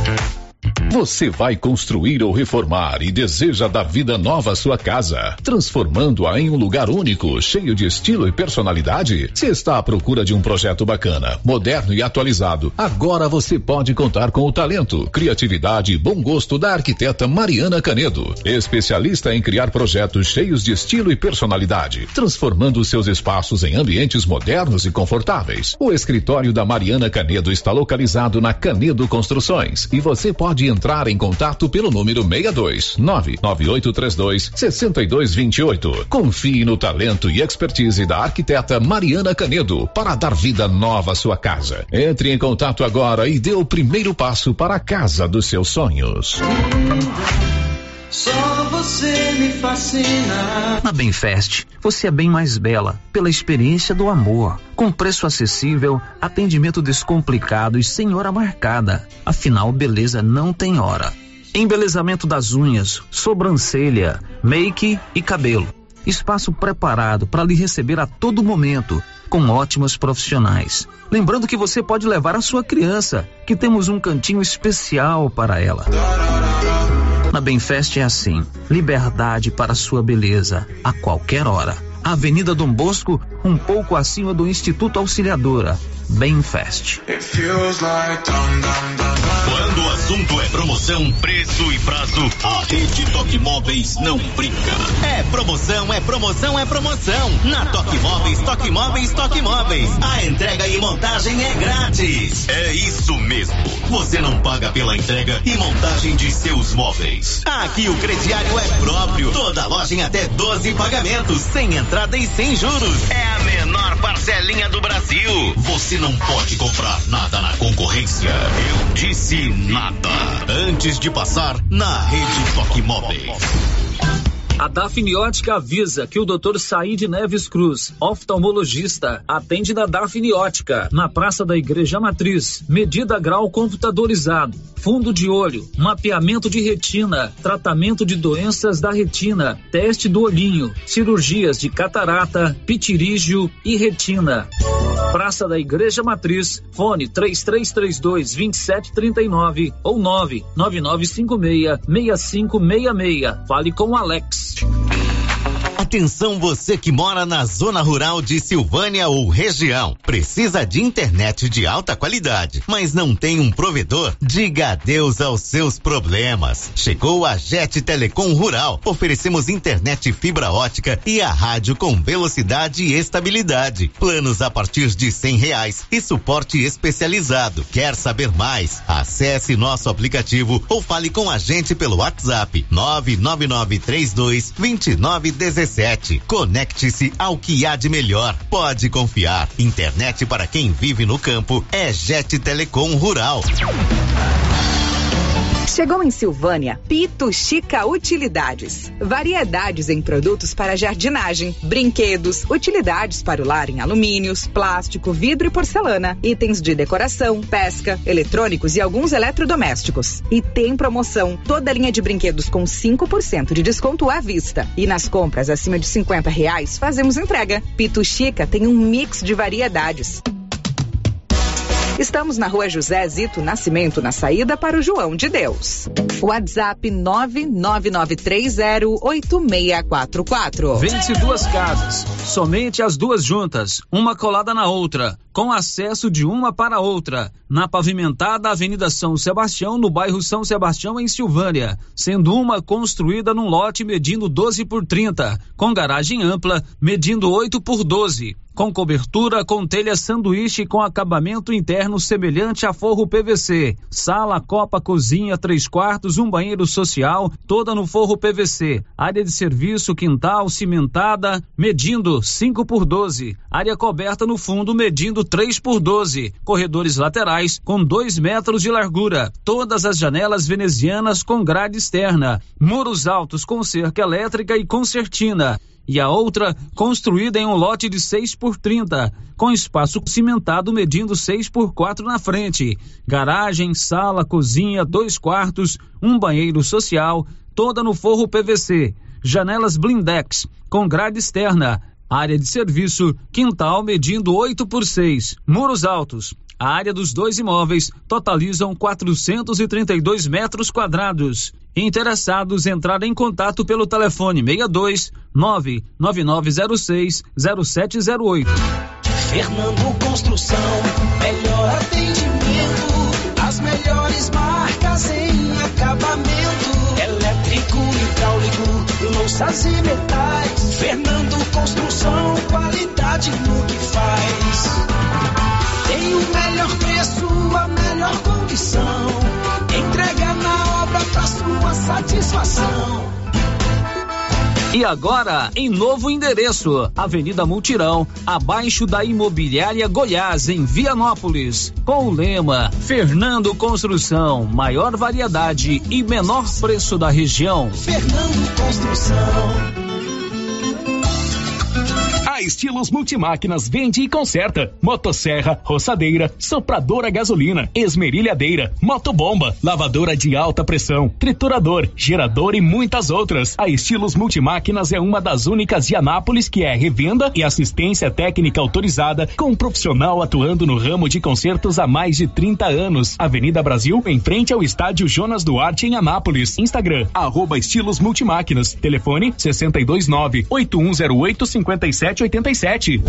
Você vai construir ou reformar e deseja dar vida nova à sua casa, transformando-a em um lugar único, cheio de estilo e personalidade? Se está à procura de um projeto bacana, moderno e atualizado, agora você pode contar com o talento, criatividade e bom gosto da arquiteta Mariana Canedo, especialista em criar projetos cheios de estilo e personalidade, transformando seus espaços em ambientes modernos e confortáveis. O escritório da Mariana Canedo está localizado na Canedo Construções e você pode entrar Entrar em contato pelo número seis dois nove nove oito três dois seis dois dois oito. Confie no talento e expertise da arquiteta Mariana Canedo para dar vida nova à sua casa. Entre em contato agora e dê o primeiro passo para a casa dos seus sonhos. Só você me fascina. Na Benfest, você é bem mais bela pela experiência do amor. Com preço acessível, atendimento descomplicado e sem hora marcada. Afinal, beleza não tem hora. Embelezamento das unhas, sobrancelha, make e cabelo. Espaço preparado para lhe receber a todo momento, com ótimos profissionais. Lembrando que você pode levar a sua criança, que temos um cantinho especial para ela. Na Benfest é assim, liberdade para sua beleza, a qualquer hora. Avenida Dom Bosco, um pouco acima do Instituto Auxiliadora. Benfest. Quando o assunto é promoção, preço e prazo, a Rede Toque Móveis não brinca. É promoção, é promoção, é promoção. Na Toque Móveis, Toque Móveis, Toque Móveis. A entrega e montagem é grátis. É isso mesmo. Você não paga pela entrega e montagem de seus móveis. Aqui o crediário é próprio. Toda loja em até doze pagamentos, sem entrada e sem juros. É a menor parcelinha do Brasil. Você não pode comprar nada na concorrência. Eu disse nada. Antes de passar na Rede Toque Móveis. A Dafniótica avisa que o doutor Saíde Neves Cruz, oftalmologista, atende na Dafniótica, na Praça da Igreja Matriz. Medida grau computadorizado, fundo de olho, mapeamento de retina, tratamento de doenças da retina, teste do olhinho, cirurgias de catarata, pitirígio e retina. Praça da Igreja Matriz, fone três três três dois, dois sete três nove ou nove nove nove cinco seis, seis cinco seis seis. Fale com o Alex. Atenção você que mora na zona rural de Silvânia ou região. Precisa de internet de alta qualidade, mas não tem um provedor? Diga adeus aos seus problemas. Chegou a Jet Telecom Rural. Oferecemos internet fibra ótica e a rádio com velocidade e estabilidade. Planos a partir de cem reais e suporte especializado. Quer saber mais? Acesse nosso aplicativo ou fale com a gente pelo WhatsApp nove nove nove três dois, dois nove um sete. Conecte-se ao que há de melhor. Pode confiar. Internet para quem vive no campo é Jet Telecom Rural. Chegou em Silvânia Pituxica Utilidades. Variedades em produtos para jardinagem, brinquedos, utilidades para o lar em alumínios, plástico, vidro e porcelana, itens de decoração, pesca, eletrônicos e alguns eletrodomésticos. E tem promoção, toda a linha de brinquedos com cinco por cento de desconto à vista. E nas compras acima de cinquenta reais fazemos entrega. Pituxica tem um mix de variedades. Estamos na Rua José Zito Nascimento, na saída para o João de Deus. WhatsApp nove nove nove três zero oito seis quatro quatro. Vende-se duas casas, somente as duas juntas, uma colada na outra, com acesso de uma para outra, na pavimentada Avenida São Sebastião, no bairro São Sebastião, em Silvânia, sendo uma construída num lote medindo doze por trinta, com garagem ampla, medindo oito por doze. Com cobertura com telha sanduíche com acabamento interno semelhante a forro P V C. Sala, copa, cozinha, três quartos, um banheiro social, toda no forro P V C. Área de serviço, quintal, cimentada, medindo cinco por doze. Área coberta no fundo, medindo três por doze. Corredores laterais com dois metros de largura. Todas as janelas venezianas com grade externa. Muros altos com cerca elétrica e concertina. E a outra construída em um lote de seis por trinta, com espaço cimentado medindo seis por quatro na frente, garagem, sala, cozinha, dois quartos, um banheiro social, toda no forro P V C, janelas blindex, com grade externa, área de serviço, quintal medindo oito por seis, muros altos. A área dos dois imóveis totalizam quatrocentos e trinta e dois metros quadrados. Interessados entrar em contato pelo telefone seis dois nove nove nove zero seis zero sete zero oito. Fernando Construção, melhor atendimento, as melhores marcas em acabamento, elétrico, hidráulico, louças e metais. Fernando Construção, qualidade no que faz. Tem o melhor preço, a melhor condição. Entrega na obra pra sua satisfação. E agora, em novo endereço, Avenida Multirão, abaixo da Imobiliária Goiás, em Vianópolis, com o lema Fernando Construção, maior variedade e menor preço da região. Fernando Construção. A Estilos Multimáquinas vende e conserta motosserra, roçadeira, sopradora gasolina, esmerilhadeira, motobomba, lavadora de alta pressão, triturador, gerador e muitas outras. A Estilos Multimáquinas é uma das únicas de Anápolis que é revenda e assistência técnica autorizada, com um profissional atuando no ramo de consertos há mais de trinta anos. Avenida Brasil, em frente ao estádio Jonas Duarte, em Anápolis. Instagram, arroba Estilos Multimáquinas. Telefone sessenta e dois nove, oito um zero oito, cinquenta e sete oitenta e sete.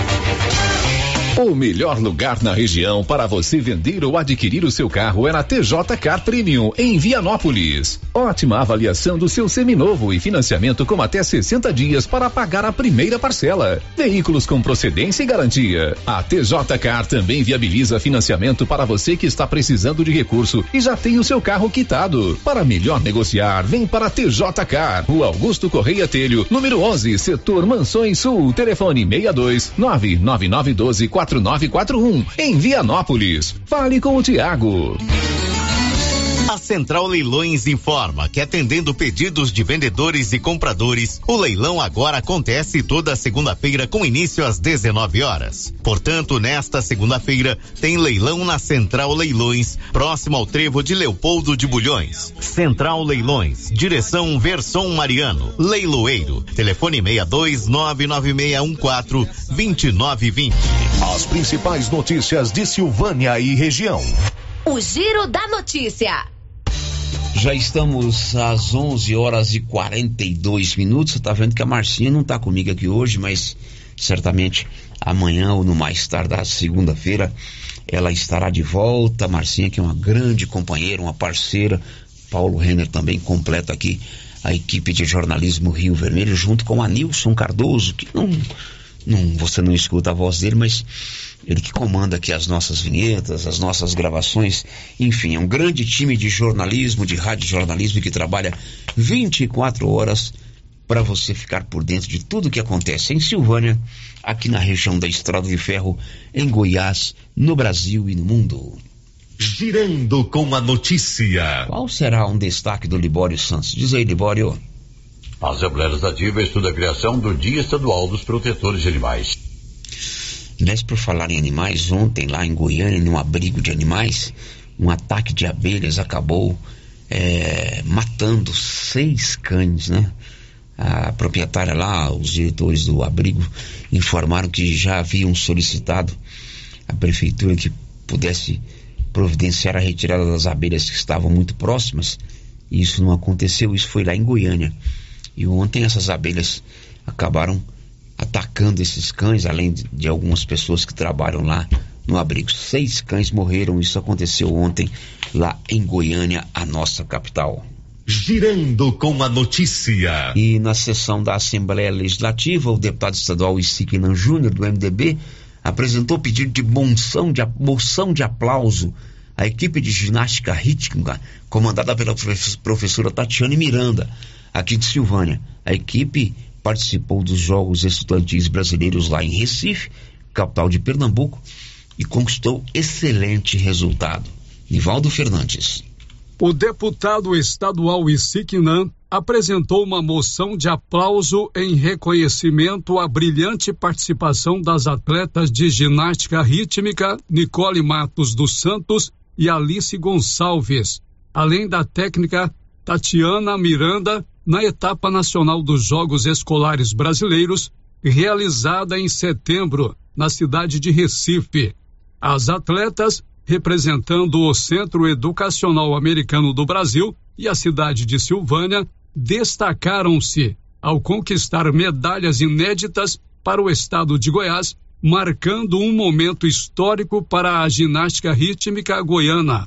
O melhor lugar na região para você vender ou adquirir o seu carro é na T J Car Premium, em Vianópolis. Ótima avaliação do seu seminovo e financiamento com até sessenta dias para pagar a primeira parcela. Veículos com procedência e garantia. A T J Car também viabiliza financiamento para você que está precisando de recurso e já tem o seu carro quitado. Para melhor negociar, vem para a T J Car, Rua Augusto Correia Telho, número onze, Setor Mansões Sul, telefone seis dois nove nove nove um dois quatro nove quatro um, em Vianópolis. Fale com o Tiago. A Central Leilões informa que, atendendo pedidos de vendedores e compradores, o leilão agora acontece toda segunda-feira com início às dezenove horas. Portanto, nesta segunda-feira tem leilão na Central Leilões, próximo ao trevo de Leopoldo de Bulhões. Central Leilões, direção Verson Mariano, leiloeiro. Telefone seis dois nove nove seis um quatro dois nove dois zero. As principais notícias de Silvânia e região. O Giro da Notícia. Já estamos às onze horas e quarenta e dois minutos. Você tá vendo que a Marcinha não tá comigo aqui hoje, mas certamente amanhã ou no mais tardar segunda-feira ela estará de volta. Marcinha, que é uma grande companheira, uma parceira. Paulo Renner também completa aqui a equipe de jornalismo Rio Vermelho, junto com a Nilson Cardoso, que não, não, você não escuta a voz dele, mas ele que comanda aqui as nossas vinhetas, as nossas gravações. Enfim, é um grande time de jornalismo, de rádio jornalismo, que trabalha vinte e quatro horas para você ficar por dentro de tudo que acontece em Silvânia, aqui na região da Estrada de Ferro, em Goiás, no Brasil e no mundo. Girando com a notícia. Qual será um destaque do Libório Santos? Diz aí, Libório. A Assembleia Legislativa estuda a criação do Dia Estadual dos Protetores de Animais. Aliás, por falar em animais, ontem lá em Goiânia, num abrigo de animais, um ataque de abelhas acabou é, matando seis cães, né? A proprietária lá, os diretores do abrigo, informaram que já haviam solicitado à prefeitura que pudesse providenciar a retirada das abelhas que estavam muito próximas, e isso não aconteceu. Isso foi lá em Goiânia, e ontem essas abelhas acabaram atacando esses cães, além de, de algumas pessoas que trabalham lá no abrigo. Seis cães morreram. Isso aconteceu ontem lá em Goiânia, a nossa capital. Girando com a notícia. E na sessão da Assembleia Legislativa, o deputado estadual Isiquinan Júnior, do M D B, apresentou pedido de moção de, moção de aplauso à equipe de ginástica rítmica, comandada pela professora Tatiane Miranda, aqui de Silvânia. A equipe participou dos Jogos Estudantis Brasileiros lá em Recife, capital de Pernambuco, e conquistou excelente resultado. Nivaldo Fernandes. O deputado estadual Isiquinan apresentou uma moção de aplauso em reconhecimento à brilhante participação das atletas de ginástica rítmica Nicole Matos dos Santos e Alice Gonçalves, além da técnica Tatiana Miranda, na etapa nacional dos Jogos Escolares Brasileiros, realizada em setembro, na cidade de Recife. As atletas, representando o Centro Educacional Americano do Brasil e a cidade de Silvânia, destacaram-se ao conquistar medalhas inéditas para o estado de Goiás, marcando um momento histórico para a ginástica rítmica goiana.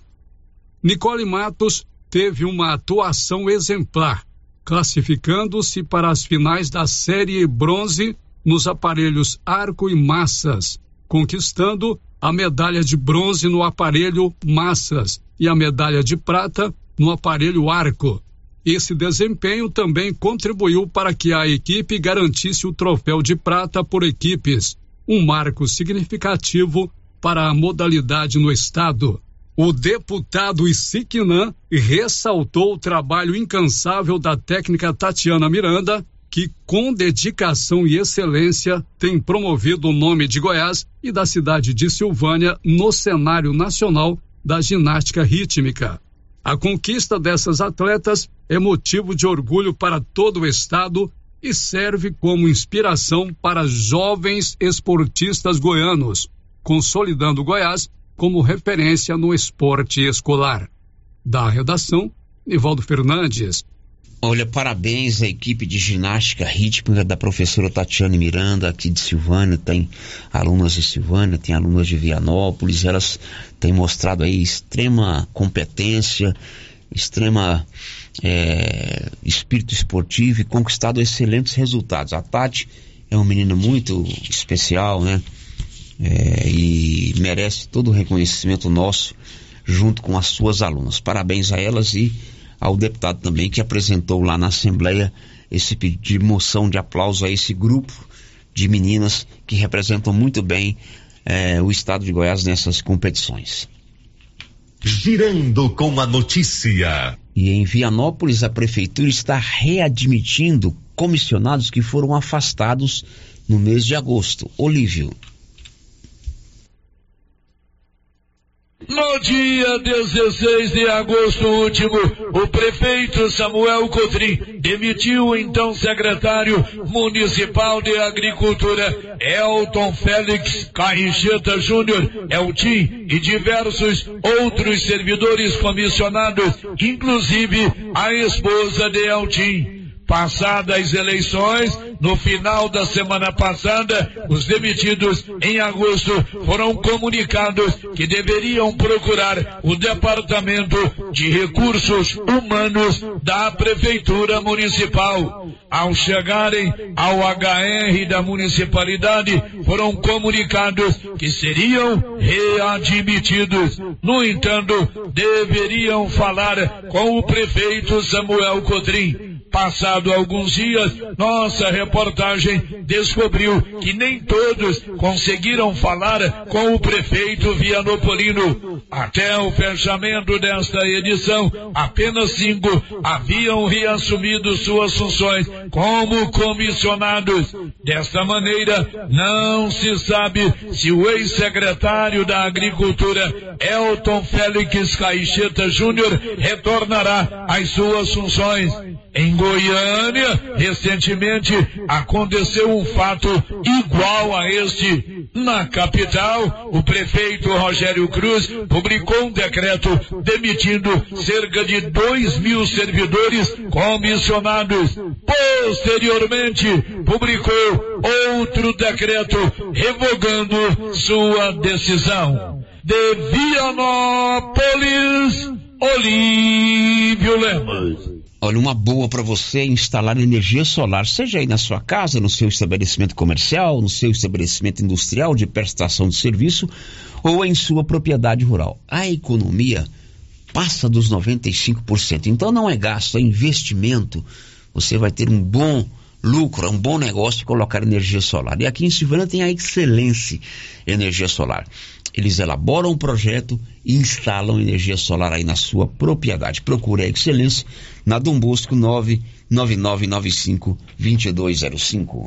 Nicole Matos teve uma atuação exemplar, classificando-se para as finais da série bronze nos aparelhos arco e massas, conquistando a medalha de bronze no aparelho massas e a medalha de prata no aparelho arco. Esse desempenho também contribuiu para que a equipe garantisse o troféu de prata por equipes, um marco significativo para a modalidade no estado. O deputado Isiquinã ressaltou o trabalho incansável da técnica Tatiana Miranda, que com dedicação e excelência tem promovido o nome de Goiás e da cidade de Silvânia no cenário nacional da ginástica rítmica. A conquista dessas atletas é motivo de orgulho para todo o estado e serve como inspiração para jovens esportistas goianos, consolidando Goiás como referência no esporte escolar. Da redação, Nivaldo Fernandes. Olha, parabéns à equipe de ginástica rítmica da professora Tatiane Miranda, aqui de Silvânia. Tem alunas de Silvânia, tem alunas de Vianópolis. Elas têm mostrado aí extrema competência, extrema é, espírito esportivo e conquistado excelentes resultados. A Tati é uma menina muito especial, né? É, e merece todo o reconhecimento nosso junto com as suas alunas. Parabéns a elas e ao deputado também que apresentou lá na Assembleia esse pedido de moção de aplauso a esse grupo de meninas que representam muito bem é, o estado de Goiás nessas competições. Girando com a notícia. E em Vianópolis a prefeitura está readmitindo comissionados que foram afastados no mês de agosto. Olívio. No dia dezesseis de agosto último, o prefeito Samuel Cotrim demitiu o então secretário municipal de Agricultura, Elton Félix Carricheta Júnior, Eltim, e diversos outros servidores comissionados, inclusive a esposa de Eltim. Passadas as eleições, no final da semana passada, os demitidos em agosto foram comunicados que deveriam procurar o Departamento de Recursos Humanos da Prefeitura Municipal. Ao chegarem ao H R da municipalidade, foram comunicados que seriam readmitidos. No entanto, deveriam falar com o prefeito Samuel Cotrim. Passado alguns dias, nossa reportagem descobriu que nem todos conseguiram falar com o prefeito vianopolino. Até o fechamento desta edição, apenas cinco haviam reassumido suas funções como comissionados. Desta maneira, não se sabe se o ex-secretário da Agricultura, Elton Félix Caixeta Júnior, retornará às suas funções. Em Goiânia, recentemente, aconteceu um fato igual a este. Na capital, o prefeito Rogério Cruz publicou um decreto demitindo cerca de dois mil servidores comissionados. Posteriormente, publicou outro decreto revogando sua decisão. De Vianópolis, Olívio Lemos. Olha, uma boa para você instalar energia solar, seja aí na sua casa, no seu estabelecimento comercial, no seu estabelecimento industrial de prestação de serviço ou em sua propriedade rural. A economia passa dos noventa e cinco por cento, então não é gasto, é investimento. Você vai ter um bom lucro, um bom negócio de colocar energia solar. E aqui em Silvânia tem a Excelência Energia Solar. Eles elaboram um projeto e instalam energia solar aí na sua propriedade. Procure a Excelência na Dom Bosco nove nove nove nove cinco dois dois zero cinco.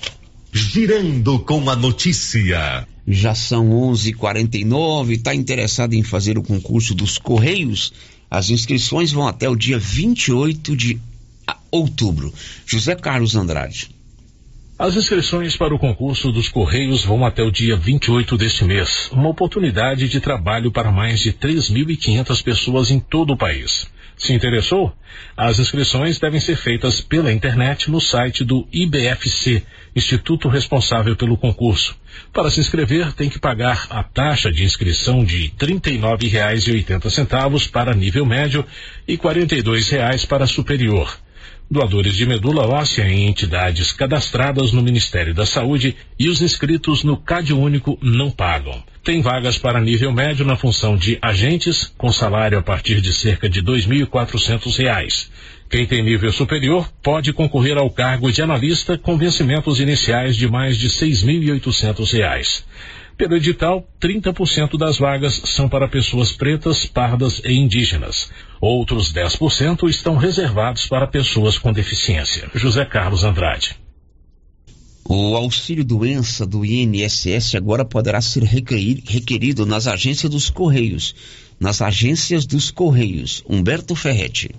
Girando com a notícia. Já são onze e quarenta e nove. Está interessado em fazer o concurso dos Correios? As inscrições vão até o dia vinte e oito de outubro. José Carlos Andrade. As inscrições para o concurso dos Correios vão até o dia vinte e oito deste mês. Uma oportunidade de trabalho para mais de três mil e quinhentas pessoas em todo o país. Se interessou? As inscrições devem ser feitas pela internet no site do I B F C, Instituto Responsável pelo Concurso. Para se inscrever, tem que pagar a taxa de inscrição de trinta e nove reais e oitenta centavos para nível médio e quarenta e dois reais para superior. doadores de medula óssea em entidades cadastradas no Ministério da Saúde e os inscritos no Cade Único não pagam. Tem vagas para nível médio na função de agentes, com salário a partir de cerca de dois mil e quatrocentos reais. Quem tem nível superior pode concorrer ao cargo de analista com vencimentos iniciais de mais de seis mil e oitocentos reais. Pelo edital, trinta por cento das vagas são para pessoas pretas, pardas e indígenas. Outros dez por cento estão reservados para pessoas com deficiência. José Carlos Andrade. O auxílio-doença do I N S S agora poderá ser requerido nas agências dos Correios. Nas agências dos Correios. Humberto Ferretti.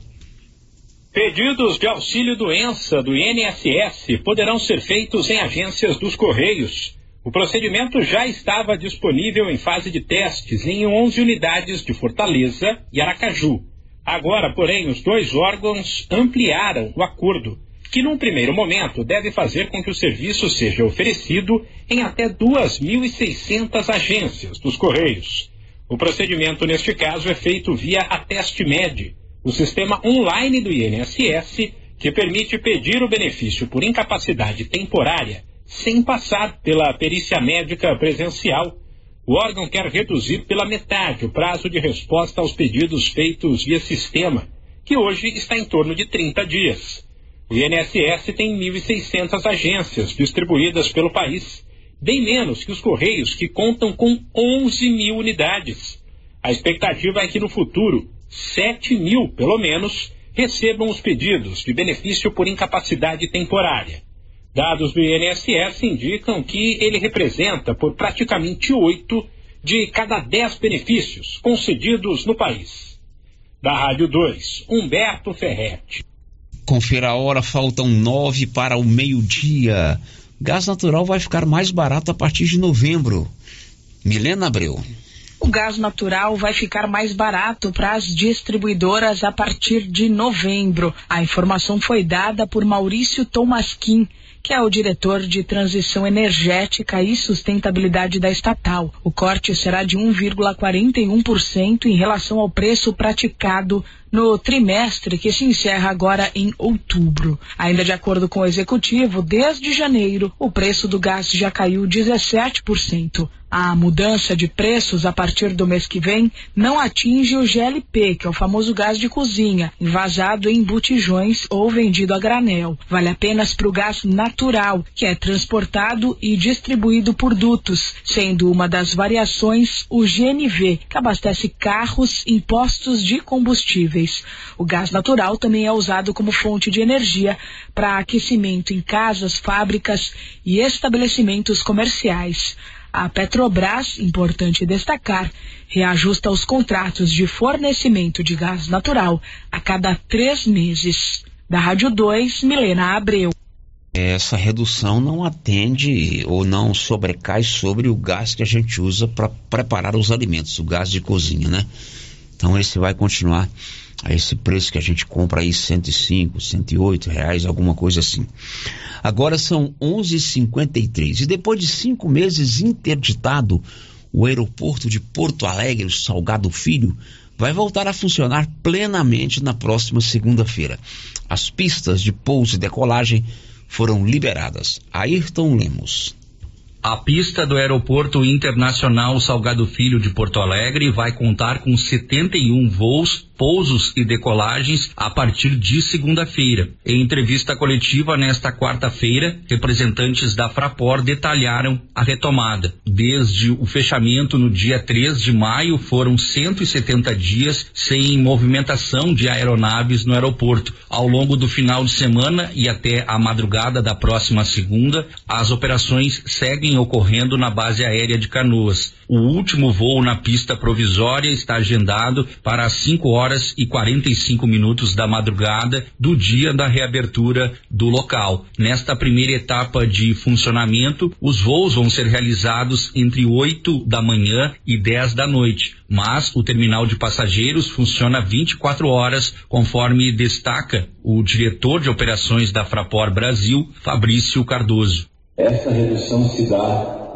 Pedidos de auxílio-doença do I N S S poderão ser feitos em agências dos Correios. O procedimento já estava disponível em fase de testes em onze unidades de Fortaleza e Aracaju. Agora, porém, os dois órgãos ampliaram o acordo, que num primeiro momento deve fazer com que o serviço seja oferecido em até duas mil e seiscentas agências dos Correios. O procedimento, neste caso, é feito via AtesteMed, o sistema online do I N S S, que permite pedir o benefício por incapacidade temporária sem passar pela perícia médica presencial. O órgão quer reduzir pela metade o prazo de resposta aos pedidos feitos via sistema, que hoje está em torno de trinta dias. O I N S S tem mil e seiscentas agências distribuídas pelo país, bem menos que os Correios, que contam com onze mil unidades. A expectativa é que no futuro, sete mil, pelo menos, recebam os pedidos de benefício por incapacidade temporária. Dados do I N S S indicam que ele representa por praticamente oito de cada dez benefícios concedidos no país. Da Rádio dois, Humberto Ferretti. Confira a hora, faltam nove para o meio-dia. Gás natural vai ficar mais barato a partir de novembro. Milena Abreu. O gás natural vai ficar mais barato para as distribuidoras a partir de novembro. A informação foi dada por Maurício Tomasquim, que é o diretor de Transição Energética e Sustentabilidade da estatal. O corte será de um vírgula quarenta e um por cento em relação ao preço praticado no trimestre que se encerra agora em outubro. Ainda de acordo com o executivo, desde janeiro, o preço do gás já caiu dezessete por cento. A mudança de preços a partir do mês que vem não atinge o G L P, que é o famoso gás de cozinha, envasado em botijões ou vendido a granel. Vale apenas para o gás natural, que é transportado e distribuído por dutos, sendo uma das variações o G N V, que abastece carros em postos de combustíveis. O gás natural também é usado como fonte de energia para aquecimento em casas, fábricas e estabelecimentos comerciais. A Petrobras, importante destacar, reajusta os contratos de fornecimento de gás natural a cada três meses. Da Rádio dois, Milena Abreu. Essa redução não atende ou não sobrecai sobre o gás que a gente usa para preparar os alimentos, o gás de cozinha, né? Então esse vai continuar a esse preço que a gente compra aí, cento e cinco, cento e oito reais, alguma coisa assim. Agora são onze e cinquenta e três e depois de cinco meses interditado, o aeroporto de Porto Alegre, o Salgado Filho, vai voltar a funcionar plenamente na próxima segunda-feira. As pistas de pouso e decolagem foram liberadas. Ayrton Lemos. A pista do Aeroporto Internacional Salgado Filho de Porto Alegre vai contar com setenta e um voos, pousos e decolagens a partir de segunda-feira. Em entrevista coletiva nesta quarta-feira, representantes da Fraport detalharam a retomada. Desde o fechamento no dia três de maio, foram cento e setenta dias sem movimentação de aeronaves no aeroporto. Ao longo do final de semana e até a madrugada da próxima segunda, as operações seguem ocorrendo na base aérea de Canoas. O último voo na pista provisória está agendado para as cinco horas e quarenta e cinco minutos da madrugada do dia da reabertura do local. Nesta primeira etapa de funcionamento, os voos vão ser realizados entre oito da manhã e dez da noite, mas o terminal de passageiros funciona vinte e quatro horas, conforme destaca o diretor de operações da Fraport Brasil, Fabrício Cardoso. Essa redução se dá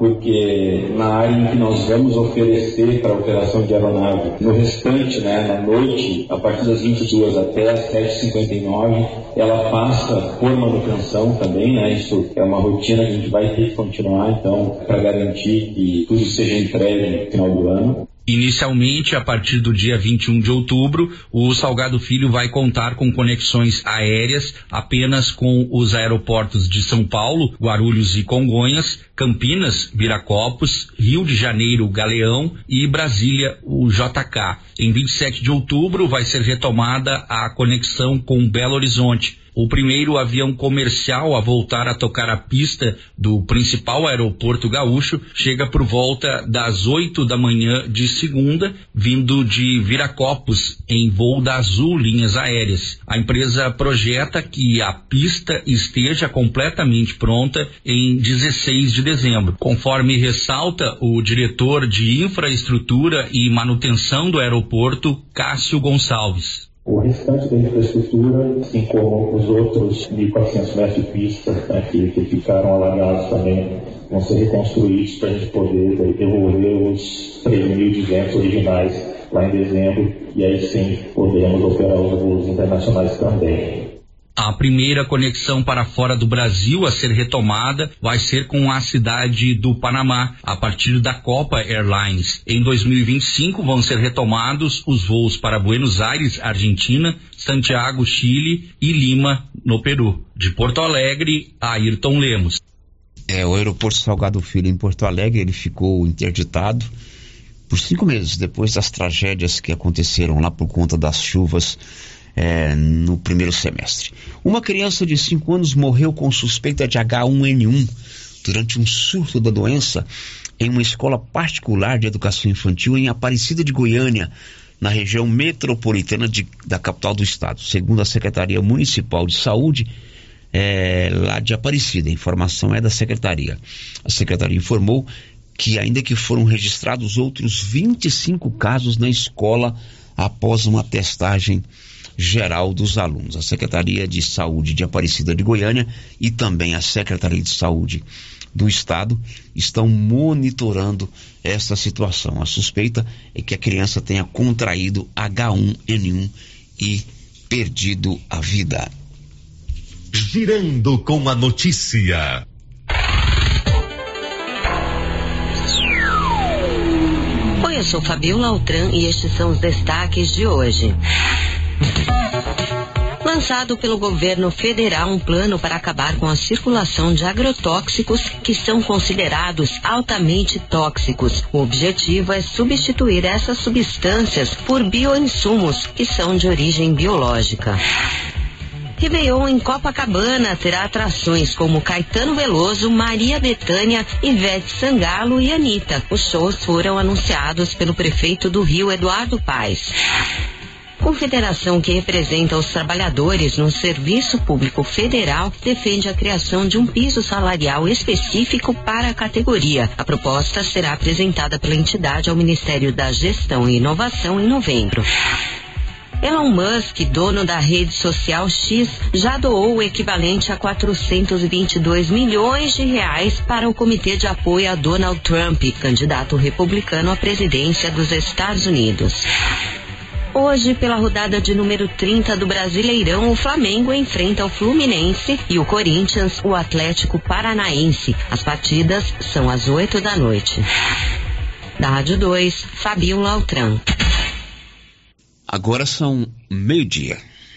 porque na área em que nós vamos oferecer para a operação de aeronave, no restante, né, na noite, a partir das vinte e duas até as sete e cinquenta e nove, ela passa por manutenção também, né? Isso é uma rotina que a gente vai ter que continuar, então, para garantir que tudo seja entregue no final do ano. Inicialmente, a partir do dia vinte e um de outubro, o Salgado Filho vai contar com conexões aéreas apenas com os aeroportos de São Paulo, Guarulhos e Congonhas, Campinas, Viracopos, Rio de Janeiro, Galeão e Brasília, o J K. Em vinte e sete de outubro vai ser retomada a conexão com Belo Horizonte. O primeiro avião comercial a voltar a tocar a pista do principal aeroporto gaúcho chega por volta das oito da manhã de segunda, vindo de Viracopos, em voo da Azul Linhas Aéreas. A empresa projeta que a pista esteja completamente pronta em dezesseis de dezembro, conforme ressalta o diretor de Infraestrutura e Manutenção do aeroporto, Cássio Gonçalves. O restante da infraestrutura, assim como os outros mil e quatrocentos metros de pista, né, que, que ficaram alagados também, vão ser reconstruídos para a gente poder devolver os três mil e duzentos originais lá em dezembro, e aí sim podemos operar os voos internacionais também. A primeira conexão para fora do Brasil a ser retomada vai ser com a cidade do Panamá, a partir da Copa Airlines. Em dois mil e vinte e cinco vão ser retomados os voos para Buenos Aires, Argentina, Santiago, Chile e Lima, no Peru. De Porto Alegre, Ayrton Lemos. É, o aeroporto Salgado Filho em Porto Alegre, ele ficou interditado por cinco meses depois das tragédias que aconteceram lá por conta das chuvas É, no primeiro semestre. Uma criança de cinco anos morreu com suspeita de H um N um durante um surto da doença em uma escola particular de educação infantil em Aparecida de Goiânia, na região metropolitana de, da capital do estado. Segundo a Secretaria Municipal de Saúde, é, lá de Aparecida, a informação é da Secretaria. A Secretaria informou que ainda que foram registrados outros vinte e cinco casos na escola após uma testagem geral dos alunos. A Secretaria de Saúde de Aparecida de Goiânia e também a Secretaria de Saúde do Estado estão monitorando essa situação. A suspeita é que a criança tenha contraído H um N um e perdido a vida. Girando com a notícia. Oi, eu sou Fabiola Altran e estes são os destaques de hoje. Lançado pelo governo federal um plano para acabar com a circulação de agrotóxicos que são considerados altamente tóxicos. O objetivo é substituir essas substâncias por bioinsumos que são de origem biológica. Réveillon em Copacabana terá atrações como Caetano Veloso, Maria Bethânia, Ivete Sangalo e Anitta. Os shows foram anunciados pelo prefeito do Rio, Eduardo Paes. Confederação que representa os trabalhadores no Serviço Público Federal defende a criação de um piso salarial específico para a categoria. A proposta será apresentada pela entidade ao Ministério da Gestão e Inovação em novembro. Elon Musk, dono da rede social X, já doou o equivalente a quatrocentos e vinte e dois milhões de reais para o Comitê de Apoio a Donald Trump, candidato republicano à presidência dos Estados Unidos. Hoje, pela rodada de número trinta do Brasileirão, o Flamengo enfrenta o Fluminense e o Corinthians o Atlético Paranaense. As partidas são às oito da noite. Da Rádio dois, Fabiola Altran. Agora são meio-dia.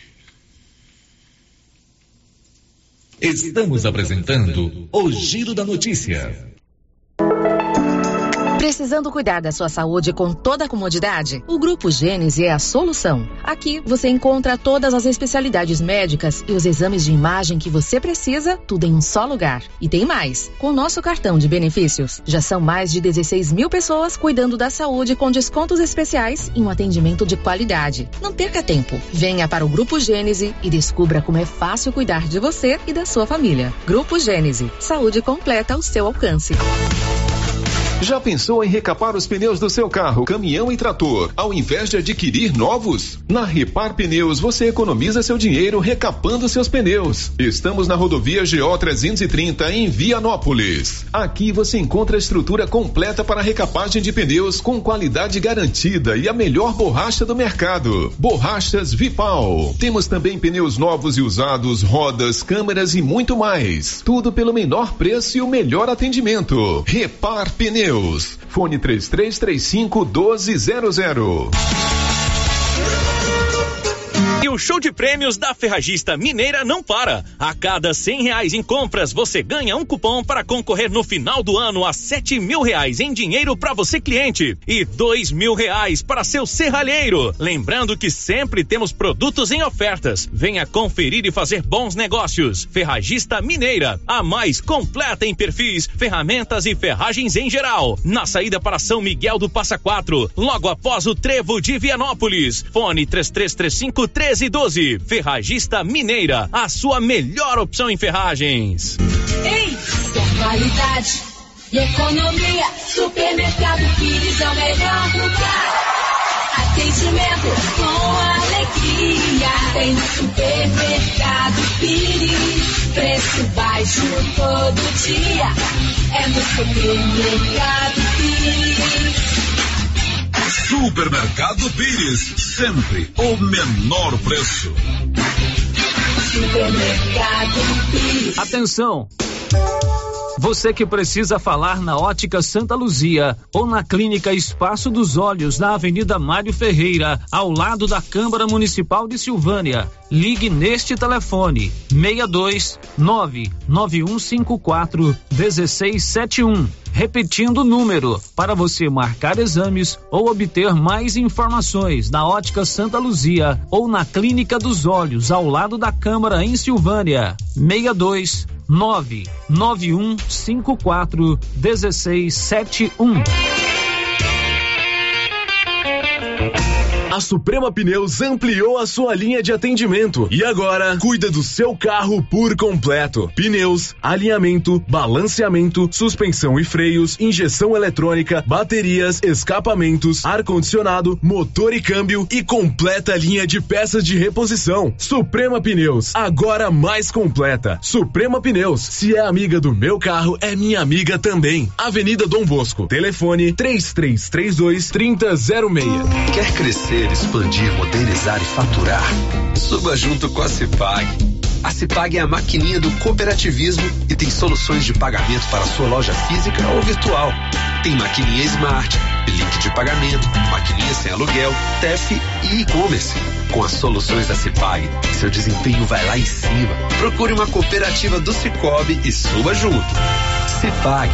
Estamos apresentando o Giro da Notícia. Precisando cuidar da sua saúde com toda a comodidade? O Grupo Gênese é a solução. Aqui você encontra todas as especialidades médicas e os exames de imagem que você precisa, tudo em um só lugar. E tem mais. Com o nosso cartão de benefícios, já são mais de dezesseis mil pessoas cuidando da saúde com descontos especiais e um atendimento de qualidade. Não perca tempo. Venha para o Grupo Gênese e descubra como é fácil cuidar de você e da sua família. Grupo Gênese. Saúde completa ao seu alcance. Já pensou em recapar os pneus do seu carro, caminhão e trator, ao invés de adquirir novos? Na Repar Pneus você economiza seu dinheiro recapando seus pneus. Estamos na rodovia G O trezentos e trinta em Vianópolis. Aqui você encontra a estrutura completa para recapagem de pneus com qualidade garantida e a melhor borracha do mercado. Borrachas Vipal. Temos também pneus novos e usados, rodas, câmeras e muito mais. Tudo pelo menor preço e o melhor atendimento. Repar Pneus. Fone três três três cinco, um dois zero zero. E o show de prêmios da Ferragista Mineira não para. A cada cem reais em compras, você ganha um cupom para concorrer no final do ano a sete mil reais em dinheiro para você, cliente, e dois mil reais para seu serralheiro. Lembrando que sempre temos produtos em ofertas. Venha conferir e fazer bons negócios. Ferragista Mineira, a mais completa em perfis, ferramentas e ferragens em geral. Na saída para São Miguel do Passa Quatro, logo após o Trevo de Vianópolis. Fone três três três cinco, treze doze. Ferragista Mineira, a sua melhor opção em ferragens. Ei, qualidade e economia. Supermercado Pires é o melhor lugar. Atendimento com alegria. Tem no Supermercado Pires. Preço baixo todo dia. É no Supermercado Pires. Supermercado Pires, sempre o menor preço. Supermercado Pires. Atenção! Você que precisa falar na Ótica Santa Luzia ou na Clínica Espaço dos Olhos, na Avenida Mário Ferreira, ao lado da Câmara Municipal de Silvânia, ligue neste telefone seis dois nove nove um cinco quatro um seis sete um. Repetindo o número, para você marcar exames ou obter mais informações na Ótica Santa Luzia ou na Clínica dos Olhos, ao lado da Câmara em Silvânia, seis dois nove nove um cinco quatro um seis sete um. A Suprema Pneus ampliou a sua linha de atendimento e agora cuida do seu carro por completo. Pneus, alinhamento, balanceamento, suspensão e freios, injeção eletrônica, baterias, escapamentos, ar-condicionado, motor e câmbio e completa linha de peças de reposição. Suprema Pneus, agora mais completa. Suprema Pneus, se é amiga do meu carro, é minha amiga também. Avenida Dom Bosco, telefone três três três dois, três zero zero seis. Quer crescer, expandir, modernizar e faturar? Suba junto com a Cipag. A Cipag é a maquininha do cooperativismo e tem soluções de pagamento para sua loja física ou virtual. Tem maquininha Smart, link de pagamento, maquininha sem aluguel, T E F e e-commerce. Com as soluções da Cipag, seu desempenho vai lá em cima. Procure uma cooperativa do Cicobi e suba junto. Cipag.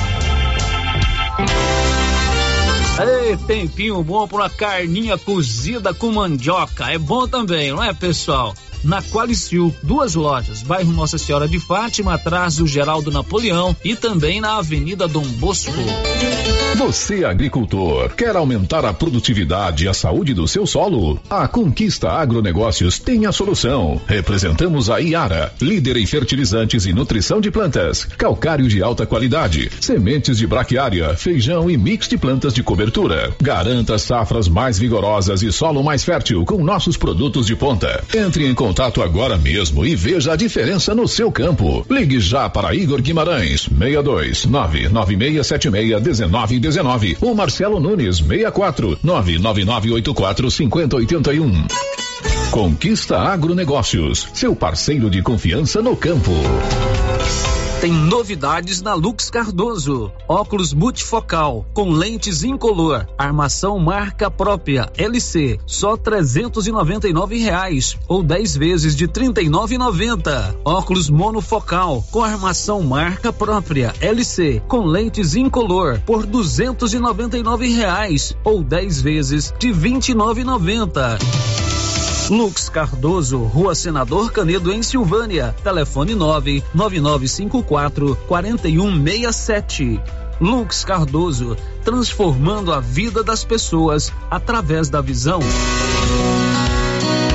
Ei, tempinho bom pra uma carninha cozida com mandioca. É bom também, não é, pessoal? Na Qualicil, duas lojas, bairro Nossa Senhora de Fátima, atrás do Geraldo Napoleão e também na Avenida Dom Bosco. Você, agricultor, quer aumentar a produtividade e a saúde do seu solo? A Conquista Agronegócios tem a solução. Representamos a Iara, líder em fertilizantes e nutrição de plantas, calcário de alta qualidade, sementes de braquiária, feijão e mix de plantas de cobertura. Garanta safras mais vigorosas e solo mais fértil com nossos produtos de ponta. Entre em contato agora mesmo e veja a diferença no seu campo. Ligue já para Igor Guimarães, seis dois nove nove seis sete seis um nove um nove ou Marcelo Nunes, seis quatro nove nove nove oito quatro cinco zero oito um. Conquista Agronegócios, seu parceiro de confiança no campo. Tem novidades na Lux Cardoso. Óculos multifocal com lentes incolor, armação marca própria L C, só trezentos e noventa e nove reais ou dez vezes de trinta e nove reais e noventa centavos. Óculos monofocal com armação marca própria L C com lentes incolor por duzentos e noventa e nove reais ou dez vezes de vinte e nove reais e noventa centavos. Lux Cardoso, Rua Senador Canedo, em Silvânia. Telefone nove nove nove cinco quatro quatro um seis sete. Lux Cardoso, transformando a vida das pessoas através da visão.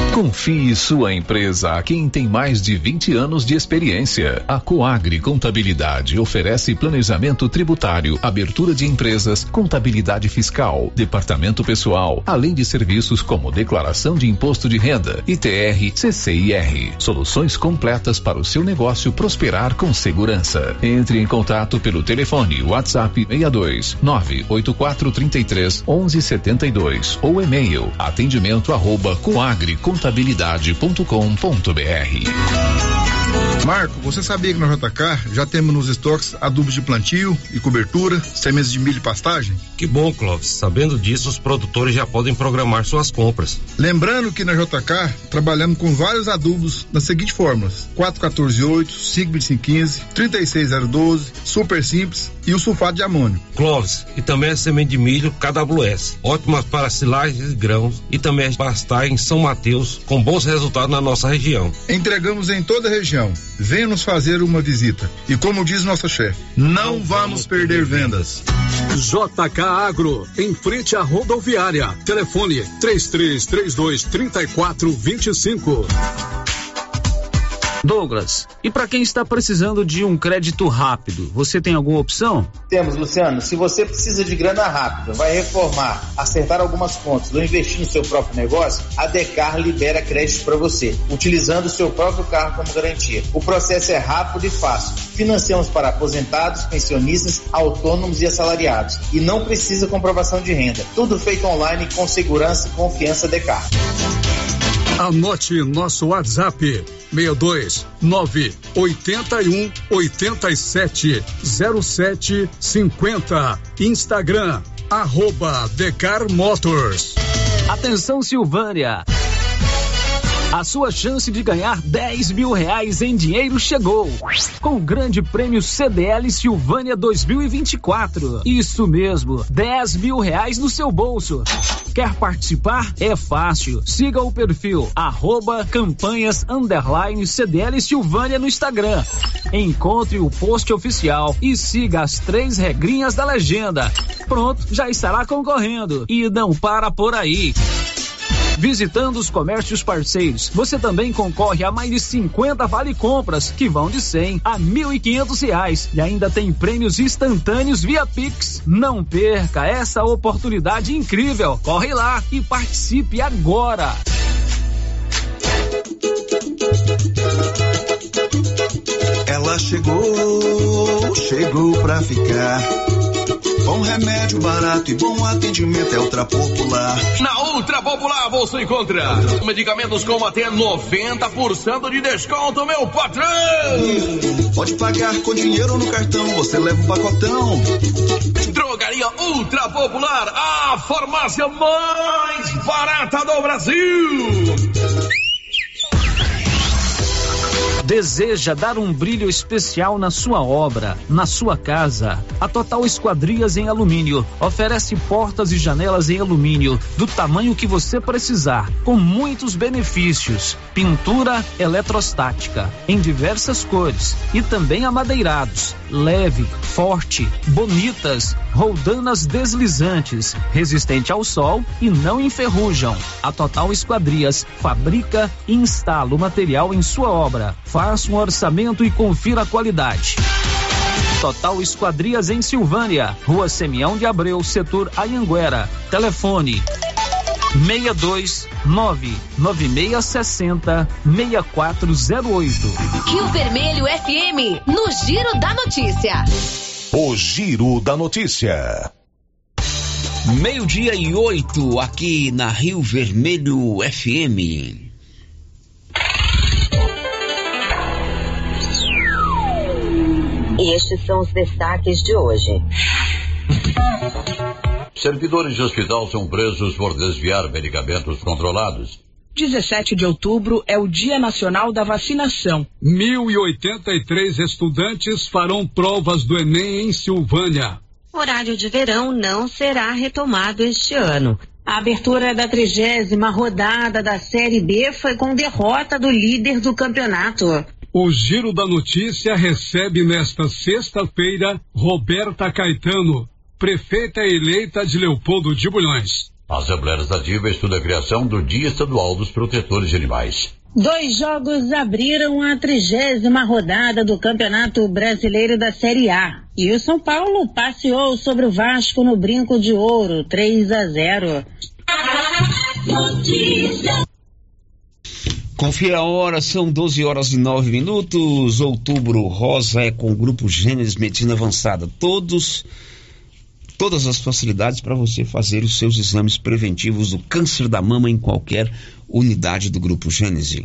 Confie sua empresa a quem tem mais de vinte anos de experiência. A Coagri Contabilidade oferece planejamento tributário, abertura de empresas, contabilidade fiscal, departamento pessoal, além de serviços como declaração de imposto de renda, I T R, C C I R. Soluções completas para o seu negócio prosperar com segurança. Entre em contato pelo telefone WhatsApp seis dois nove oito quatro três três um um sete dois ou e-mail atendimento arroba coagri contabilidade ponto com ponto br. Marco, você sabia que na J K já temos nos estoques adubos de plantio e cobertura, sementes de milho e pastagem? Que bom, Clóvis. Sabendo disso, os produtores já podem programar suas compras. Lembrando que na J K trabalhamos com vários adubos das seguintes fórmulas: quatro quatorze oito, cinco vinte e cinco quinze, trinta e seis zero doze, Super Simples e o sulfato de amônio. Clóvis, e também a semente de milho K W S, ótimas para silagens e grãos, e também a pastagem São Mateus, com bons resultados na nossa região. Entregamos em toda a região. Venha nos fazer uma visita. E como diz nosso chefe, não vamos perder vendas. J K Agro, em frente à rodoviária. Telefone três três três dois, três quatro dois cinco. Douglas, e para quem está precisando de um crédito rápido, você tem alguma opção? Temos, Luciano. Se você precisa de grana rápida, vai reformar, acertar algumas contas ou investir no seu próprio negócio, a Decar libera crédito para você, utilizando o seu próprio carro como garantia. O processo é rápido e fácil. Financiamos para aposentados, pensionistas, autônomos e assalariados. E não precisa comprovação de renda. Tudo feito online com segurança e confiança Decar. Anote nosso WhatsApp seis dois nove oito um oito sete zero sete cinco zero. Instagram arroba Decar Motors. Atenção, Silvânia! A sua chance de ganhar dez mil reais em dinheiro chegou, com o grande prêmio C D L Silvânia dois mil e vinte e quatro. Isso mesmo, dez mil reais no seu bolso. Quer participar? É fácil. Siga o perfil arroba campanhas underline C D L Silvânia no Instagram. Encontre o post oficial e siga as três regrinhas da legenda. Pronto, já estará concorrendo. E não para por aí. Visitando os comércios parceiros, você também concorre a mais de cinquenta vale-compras que vão de cem a mil e quinhentos reais e ainda tem prêmios instantâneos via Pix. Não perca essa oportunidade incrível. Corre lá e participe agora. Ela chegou, chegou pra ficar. Bom remédio, barato e bom atendimento é Ultra Popular. Na Ultra Popular você encontra medicamentos com até noventa por cento de desconto, meu patrão! Pode pagar com dinheiro ou no cartão, você leva um pacotão. Drogaria Ultra Popular, a farmácia mais barata do Brasil! Deseja dar um brilho especial na sua obra, na sua casa? A Total Esquadrias em Alumínio oferece portas e janelas em alumínio do tamanho que você precisar, com muitos benefícios. Pintura eletrostática em diversas cores e também amadeirados, leve, forte, bonitas, roldanas deslizantes, resistente ao sol e não enferrujam. A Total Esquadrias fabrica e instala o material em sua obra. Faça um orçamento e confira a qualidade. Total Esquadrias em Silvânia, Rua Semião de Abreu, setor Anhanguera. Telefone seis dois nove nove seis seis zero seis quatro zero oito. Rio Vermelho F M, no Giro da Notícia. O Giro da Notícia. Meio-dia e oito aqui na Rio Vermelho F M. E estes são os destaques de hoje. Servidores de hospital são presos por desviar medicamentos controlados. dezessete de outubro é o Dia Nacional da Vacinação. mil e oitenta e três estudantes farão provas do Enem em Silvânia. Horário de verão não será retomado este ano. A abertura da trigésima rodada da Série B foi com derrota do líder do campeonato. O Giro da Notícia recebe nesta sexta-feira Roberta Caetano, prefeita eleita de Leopoldo de Bulhões. A Assembleia Legislativa estuda a criação do Dia Estadual dos Protetores de Animais. Dois jogos abriram a trigésima rodada do Campeonato Brasileiro da Série A. E o São Paulo passeou sobre o Vasco no Brinco de Ouro, três a zero. Confira a hora, são doze horas e nove minutos. Outubro Rosa é com o Grupo Gênesis Medicina Avançada. Todos, todas as facilidades para você fazer os seus exames preventivos do câncer da mama em qualquer unidade do Grupo Gênesis.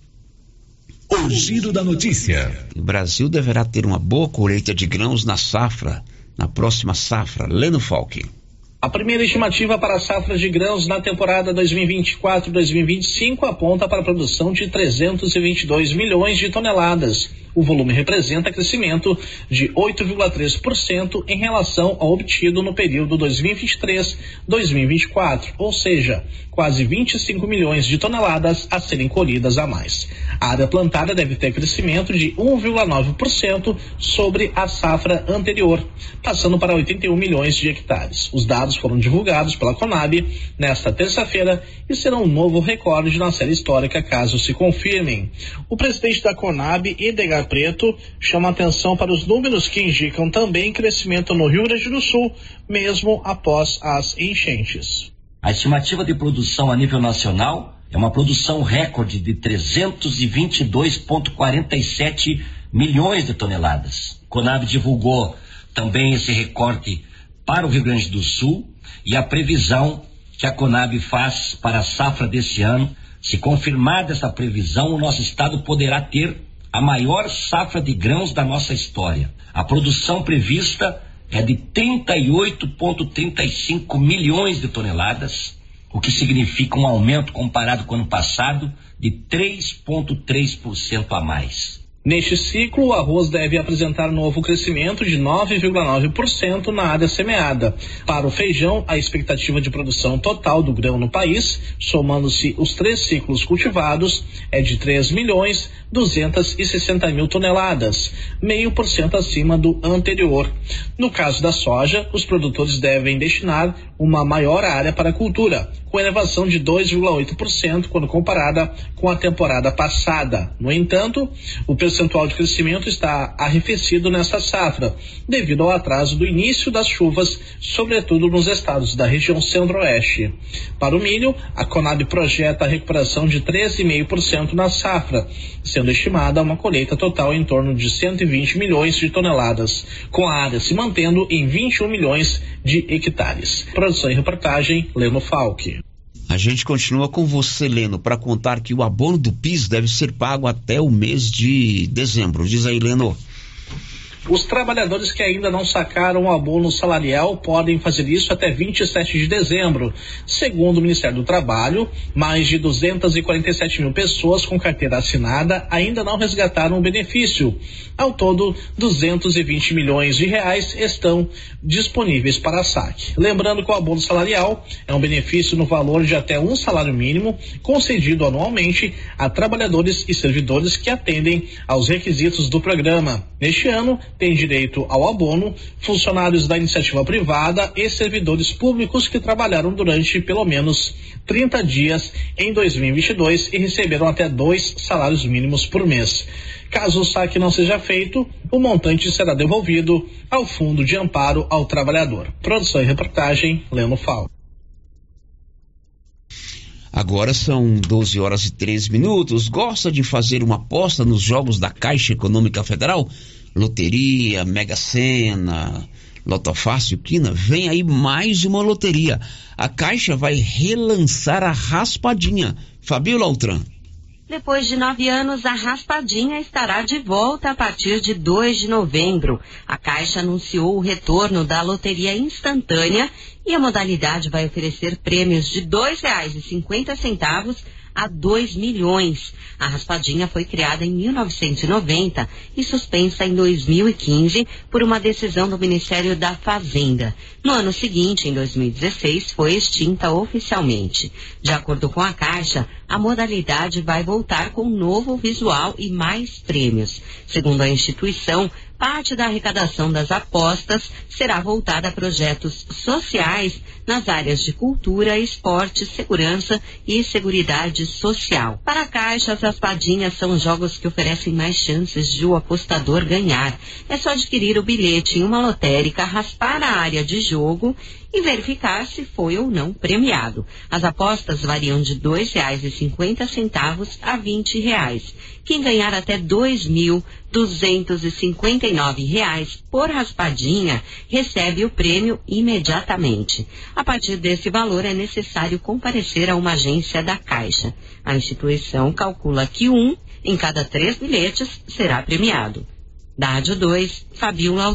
O giro da notícia. O Brasil deverá ter uma boa colheita de grãos na safra, na próxima safra. Leno Falck. A primeira estimativa para a safra de grãos na temporada dois mil e vinte e quatro dois mil e vinte e cinco aponta para a produção de trezentos e vinte e dois milhões de toneladas. O volume representa crescimento de oito vírgula três por cento em relação ao obtido no período dois mil e vinte e três dois mil e vinte e quatro, ou seja, quase vinte e cinco milhões de toneladas a serem colhidas a mais. A área plantada deve ter crescimento de um vírgula nove por cento sobre a safra anterior, passando para oitenta e um milhões de hectares. Os dados foram divulgados pela Conab nesta terça-feira e serão um novo recorde na série histórica caso se confirmem. O presidente da Conab, Edgar Preto, chama atenção para os números que indicam também crescimento no Rio Grande do Sul, mesmo após as enchentes. A estimativa de produção a nível nacional é uma produção recorde de trezentos e vinte e dois vírgula quarenta e sete milhões de toneladas. Conab divulgou também esse recorte para o Rio Grande do Sul e a previsão que a Conab faz para a safra desse ano. Se confirmada essa previsão, o nosso estado poderá ter a maior safra de grãos da nossa história. A produção prevista é de trinta e oito vírgula trinta e cinco milhões de toneladas, o que significa um aumento comparado com o ano passado de três vírgula três por cento a mais. Neste ciclo, o arroz deve apresentar novo crescimento de nove vírgula nove por cento na área semeada. Para o feijão, a expectativa de produção total do grão no país, somando-se os três ciclos cultivados, é de três milhões duzentos e sessenta mil toneladas, meio por cento acima do anterior. No caso da soja, os produtores devem destinar uma maior área para a cultura, com elevação de dois vírgula oito por cento quando comparada com a temporada passada. No entanto, o percentual de crescimento está arrefecido nesta safra, devido ao atraso do início das chuvas, sobretudo nos estados da região centro-oeste. Para o milho, a Conab projeta a recuperação de treze vírgula cinco por cento na safra, sendo estimada uma colheita total em torno de cento e vinte milhões de toneladas, com a área se mantendo em vinte e um milhões de hectares. Produção e reportagem, Leno Falck. A gente continua com você, Leno, para contar que o abono do P I S deve ser pago até o mês de dezembro. Diz aí, Leno. Os trabalhadores que ainda não sacaram o abono salarial podem fazer isso até vinte e sete de dezembro. Segundo o Ministério do Trabalho, mais de duzentas e quarenta e sete mil pessoas com carteira assinada ainda não resgataram o benefício. Ao todo, duzentos e vinte milhões de reais estão disponíveis para saque. Lembrando que o abono salarial é um benefício no valor de até um salário mínimo concedido anualmente a trabalhadores e servidores que atendem aos requisitos do programa. Neste ano, tem direito ao abono funcionários da iniciativa privada e servidores públicos que trabalharam durante pelo menos trinta dias em dois mil e vinte e dois e receberam até dois salários mínimos por mês. Caso o saque não seja feito, o montante será devolvido ao Fundo de Amparo ao Trabalhador. Produção e reportagem, Leno Fal. Agora são doze horas e treze minutos. Gosta de fazer uma aposta nos jogos da Caixa Econômica Federal? Loteria, Mega Sena, Lotofácil, Quina? Vem aí mais uma loteria. A Caixa vai relançar a Raspadinha. Fabiola Altran. Depois de nove anos, a Raspadinha estará de volta a partir de dois de novembro. A Caixa anunciou o retorno da loteria instantânea e a modalidade vai oferecer prêmios de dois reais e cinquenta centavos a dois milhões. A Raspadinha foi criada em mil novecentos e noventa e suspensa em dois mil e quinze por uma decisão do Ministério da Fazenda. No ano seguinte, em dois mil e dezesseis, foi extinta oficialmente. De acordo com a Caixa, a modalidade vai voltar com um novo visual e mais prêmios. Segundo a instituição, Parte da arrecadação das apostas será voltada a projetos sociais nas áreas de cultura, esporte, segurança e seguridade social. Para a Caixa, as raspadinhas são jogos que oferecem mais chances de o apostador ganhar. É só adquirir o bilhete em uma lotérica, raspar a área de jogo e verificar se foi ou não premiado. As apostas variam de dois reais e cinquenta centavos a vinte reais. Quem ganhar até dois mil duzentos e cinquenta e nove reais por raspadinha recebe o prêmio imediatamente. A partir desse valor é necessário comparecer a uma agência da Caixa. A instituição calcula que um em cada três bilhetes será premiado. Da Rádio dois, Fabiola.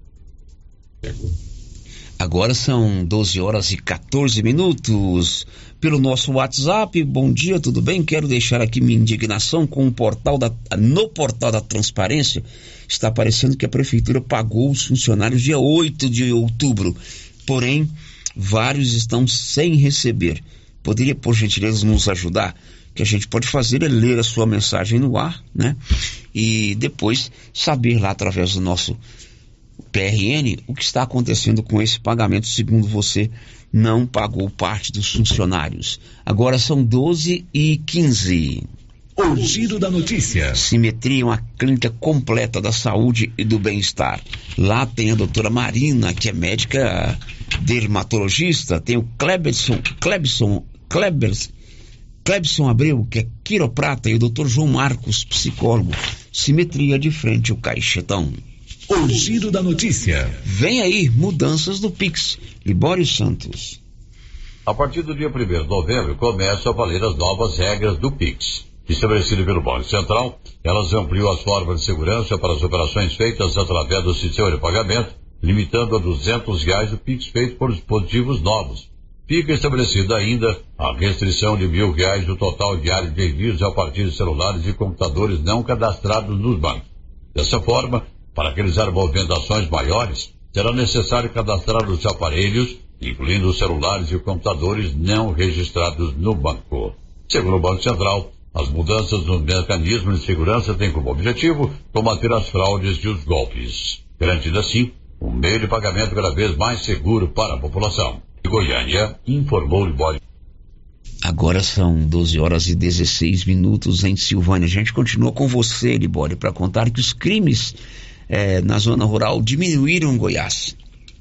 Agora são doze horas e quatorze minutos. Pelo nosso WhatsApp, bom dia, tudo bem? Quero deixar aqui minha indignação com o portal da, no portal da transparência. Está parecendo que a prefeitura pagou os funcionários dia oito de outubro. Porém, vários estão sem receber. Poderia, por gentileza, nos ajudar? O que a gente pode fazer é ler a sua mensagem no ar, né? E depois saber lá através do nosso P R N o que está acontecendo com esse pagamento, segundo você não pagou parte dos funcionários. Agora são doze e quinze. O Giro da Notícia. Simetria, uma clínica completa da saúde e do bem-estar. Lá tem a doutora Marina, que é médica dermatologista, tem o Clebson, Clebson, Clebers, Clebson Abreu, que é quiroprata, e o doutor João Marcos, psicólogo. Simetria de frente ao Caixetão. O Giro da Notícia. Vem aí, mudanças do Pix. Libório Santos. A partir do dia primeiro de novembro, começam a valer as novas regras do Pix. Estabelecido pelo Banco Central, elas ampliam as formas de segurança para as operações feitas através do sistema de pagamento, limitando a duzentos reais o Pix feito por dispositivos novos. Fica estabelecida ainda a restrição de mil reais do total diário de envios a partir de celulares e computadores não cadastrados nos bancos. Dessa forma, para realizar movimentações maiores, será necessário cadastrar os aparelhos, incluindo os celulares e computadores não registrados no banco. Segundo o Banco Central, as mudanças nos mecanismos de segurança têm como objetivo combater as fraudes e os golpes, garantindo assim um meio de pagamento cada vez mais seguro para a população. De Goiânia, informou Libório. Agora são doze horas e dezesseis minutos em Silvânia. A gente continua com você, Libório, para contar que os crimes É, na zona rural diminuíram em Goiás.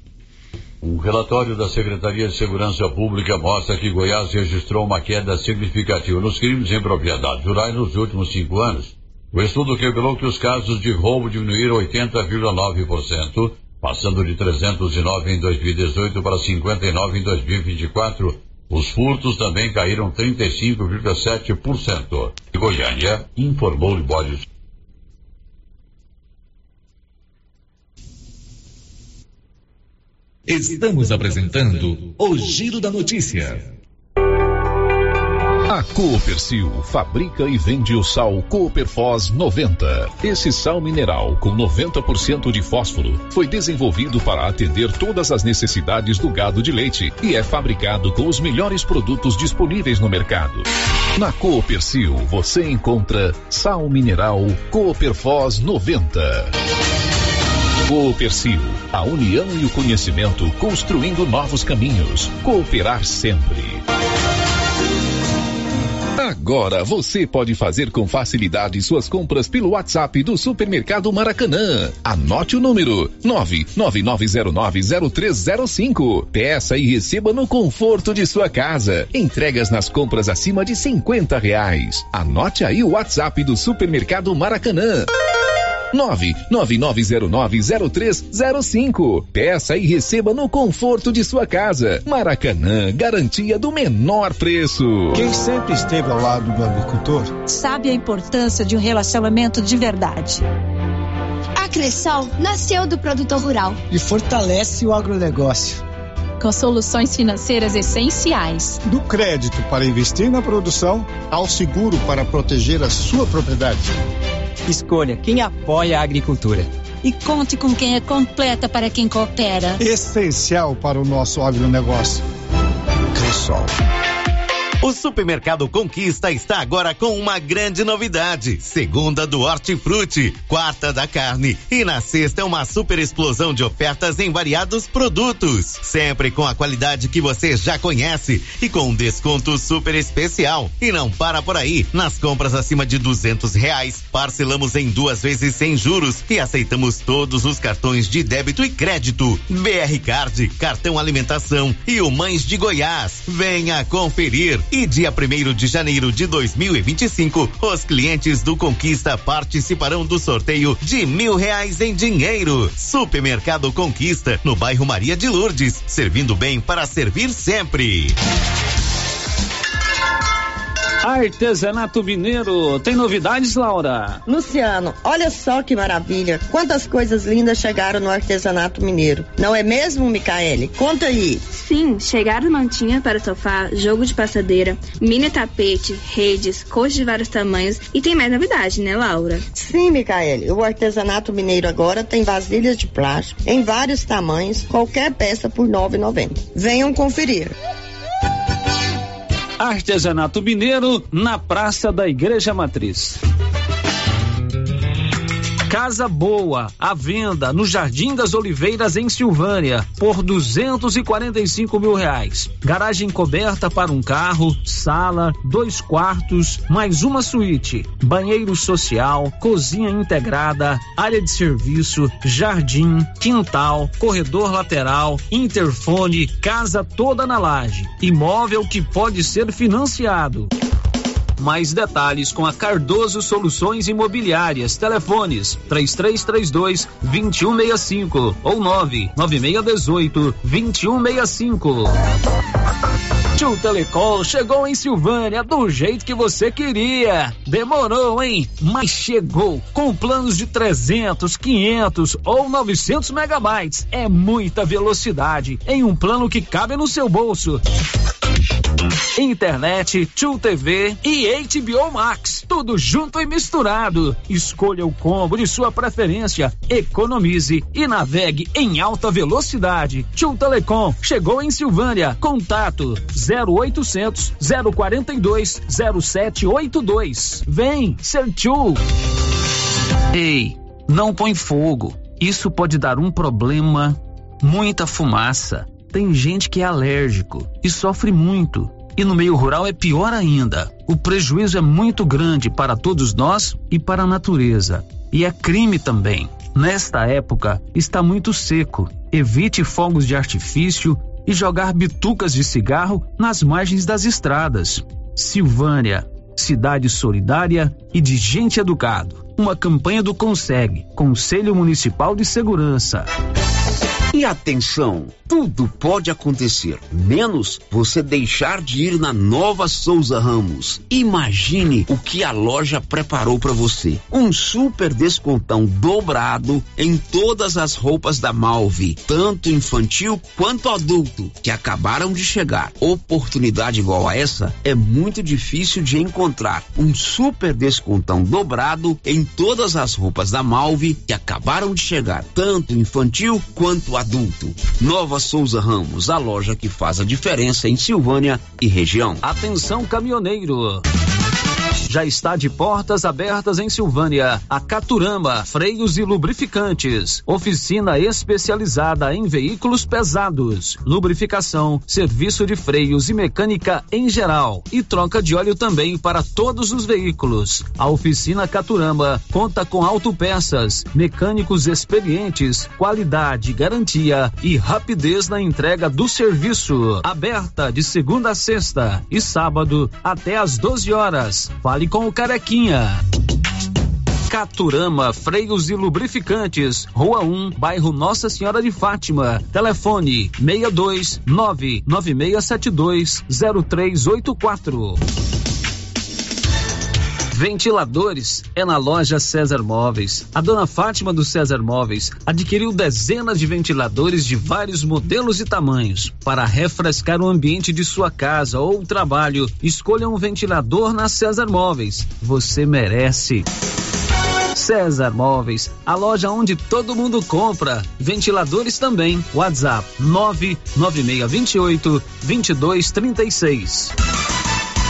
Um relatório da Secretaria de Segurança Pública mostra que Goiás registrou uma queda significativa nos crimes em propriedades rurais nos últimos cinco anos. O estudo revelou que os casos de roubo diminuíram oitenta vírgula nove por cento, passando de trezentos e nove em dois mil e dezoito para cinquenta e nove em dois mil e vinte e quatro. Os furtos também caíram trinta e cinco vírgula sete por cento. De Goiânia, informou Libório. Estamos apresentando o Giro da Notícia. A Coopercil fabrica e vende o sal Cooperfos noventa. Esse sal mineral com noventa por cento de fósforo foi desenvolvido para atender todas as necessidades do gado de leite e é fabricado com os melhores produtos disponíveis no mercado. Na Coopercil você encontra sal mineral Cooperfos noventa. Coopercil, a união e o conhecimento construindo novos caminhos. Cooperar sempre. Agora você pode fazer com facilidade suas compras pelo WhatsApp do Supermercado Maracanã. Anote o número nove nove nove zero nove zero três zero cinco. Peça e receba no conforto de sua casa. Entregas nas compras acima de cinquenta reais. Anote aí o WhatsApp do Supermercado Maracanã. nove nove nove zero nove zero três zero cinco. Peça e receba no conforto de sua casa. Maracanã, garantia do menor preço. Quem sempre esteve ao lado do agricultor sabe a importância de um relacionamento de verdade. A Cressol nasceu do produtor rural e fortalece o agronegócio com soluções financeiras essenciais. Do crédito para investir na produção ao seguro para proteger a sua propriedade. Escolha quem apoia a agricultura. E conte com quem é completa para quem coopera. Essencial para o nosso agronegócio. Cressol. O Supermercado Conquista está agora com uma grande novidade. Segunda do Hortifruti, quarta da carne e na sexta uma super explosão de ofertas em variados produtos. Sempre com a qualidade que você já conhece e com um desconto super especial. E não para por aí. Nas compras acima de duzentos reais, parcelamos em duas vezes sem juros e aceitamos todos os cartões de débito e crédito. B R Card, cartão alimentação e o Mães de Goiás. Venha conferir. E dia primeiro de janeiro de dois mil e vinte e cinco, os clientes do Conquista participarão do sorteio de mil reais em dinheiro. Supermercado Conquista, no bairro Maria de Lourdes, servindo bem para servir sempre. Artesanato Mineiro, tem novidades, Laura? Luciano, olha só que maravilha, quantas coisas lindas chegaram no Artesanato Mineiro, não é mesmo, Micaele? Conta aí. Sim, chegaram mantinha para sofá, jogo de passadeira, mini tapete, redes, coxas de vários tamanhos e tem mais novidade, né, Laura? Sim, Micaele, o Artesanato Mineiro agora tem vasilhas de plástico em vários tamanhos, qualquer peça por nove reais e noventa centavos. Venham conferir. Artesanato Mineiro, na Praça da Igreja Matriz. Casa Boa, à venda no Jardim das Oliveiras, em Silvânia, por duzentos e quarenta e cinco mil reais. Garagem coberta para um carro, sala, dois quartos, mais uma suíte, banheiro social, cozinha integrada, área de serviço, jardim, quintal, corredor lateral, interfone, casa toda na laje. Imóvel que pode ser financiado. Mais detalhes com a Cardoso Soluções Imobiliárias. Telefones três três três dois, dois um seis cinco ou nove nove seis um oito, dois um seis cinco. Tio Telecom chegou em Silvânia do jeito que você queria. Demorou, hein? Mas chegou com planos de trezentos, quinhentos ou novecentos megabytes. É muita velocidade em um plano que cabe no seu bolso. Internet, Tio T V e H B O Max, tudo junto e misturado. Escolha o combo de sua preferência, economize e navegue em alta velocidade. Tio Telecom chegou em Silvânia. Contato zero oitocentos, zero quarenta e dois, zero sete oito dois. Vem ser tio. Ei, não põe fogo. Isso pode dar um problema. Muita fumaça. Tem gente que é alérgico e sofre muito. E no meio rural é pior ainda. O prejuízo é muito grande para todos nós e para a natureza. E é crime também. Nesta época, está muito seco. Evite fogos de artifício e jogar bitucas de cigarro nas margens das estradas. Silvânia, cidade solidária e de gente educada. Uma campanha do Conseg, Conselho Municipal de Segurança. E atenção, tudo pode acontecer, menos você deixar de ir na Nova Souza Ramos. Imagine o que a loja preparou para você. Um super descontão dobrado em todas as roupas da Malve, tanto infantil quanto adulto, que acabaram de chegar. Oportunidade igual a essa é muito difícil de encontrar. Um super descontão dobrado em todas as roupas da Malve, que acabaram de chegar, tanto infantil quanto adulto. adulto. Nova Souza Ramos, a loja que faz a diferença em Silvânia e região. Atenção, caminhoneiro. Já está de portas abertas em Silvânia, a Caturama Freios e Lubrificantes, oficina especializada em veículos pesados, lubrificação, serviço de freios e mecânica em geral e troca de óleo também para todos os veículos. A oficina Caturama conta com autopeças, mecânicos experientes, qualidade, garantia e rapidez na entrega do serviço. Aberta de segunda a sexta e sábado até às doze horas. Fale com o Carequinha. Caturama Freios e Lubrificantes, Rua um, bairro Nossa Senhora de Fátima. Telefone seis dois nove nove seis sete dois zero três oito quatro. Ventiladores é na loja César Móveis. A dona Fátima do César Móveis adquiriu dezenas de ventiladores de vários modelos e tamanhos. Para refrescar o ambiente de sua casa ou trabalho, escolha um ventilador na César Móveis. Você merece. César Móveis, a loja onde todo mundo compra. Ventiladores também. WhatsApp nove nove seis dois oito, dois dois três seis.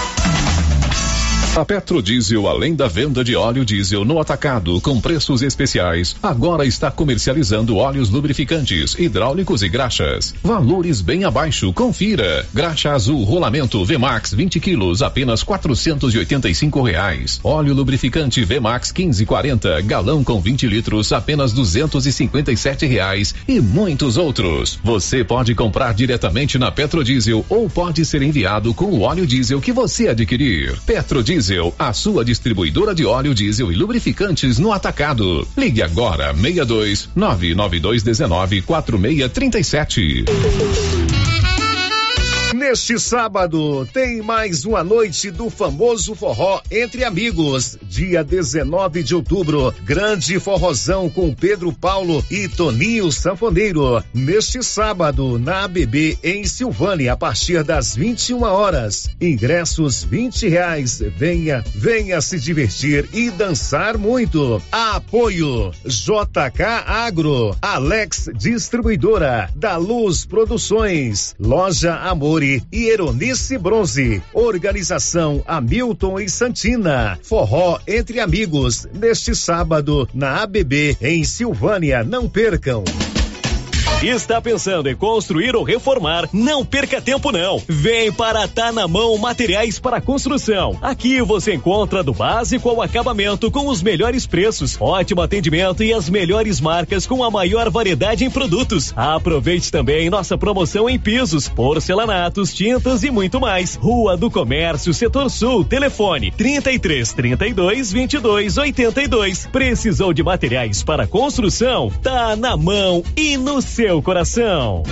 A Petrodiesel, além da venda de óleo diesel no atacado com preços especiais, agora está comercializando óleos lubrificantes, hidráulicos e graxas. Valores bem abaixo, confira. Graxa azul rolamento V-Max vinte quilos, apenas quatrocentos e oitenta e cinco reais. Óleo lubrificante V-Max quinze quarenta, galão com vinte litros, apenas duzentos e cinquenta e sete reais. E muitos outros. Você pode comprar diretamente na Petrodiesel ou pode ser enviado com o óleo diesel que você adquirir. Petrodiesel, a sua distribuidora de óleo diesel e lubrificantes no atacado. Ligue agora seis dois nove nove dois um nove quatro seis três sete. Neste sábado tem mais uma noite do famoso forró entre amigos. Dia dezenove de outubro, grande forrozão com Pedro Paulo e Toninho Sanfoneiro. Neste sábado, na A B B em Silvânia, a partir das vinte e uma horas. Ingressos vinte reais. Venha, venha se divertir e dançar muito. Apoio J K Agro, Alex Distribuidora, Da Luz Produções, Loja Amore e Eronice Bronze. Organização Hamilton e Santina. Forró entre amigos neste sábado na A B B em Silvânia. Não percam. Está pensando em construir ou reformar? Não perca tempo não. Vem para Tá na Mão Materiais para Construção. Aqui você encontra do básico ao acabamento com os melhores preços, ótimo atendimento e as melhores marcas com a maior variedade em produtos. Aproveite também nossa promoção em pisos, porcelanatos, tintas e muito mais. Rua do Comércio, Setor Sul, telefone trinta e três, trinta e dois, vinte e dois, oitenta e dois. Precisou de materiais para construção? Tá na mão e no seu coração.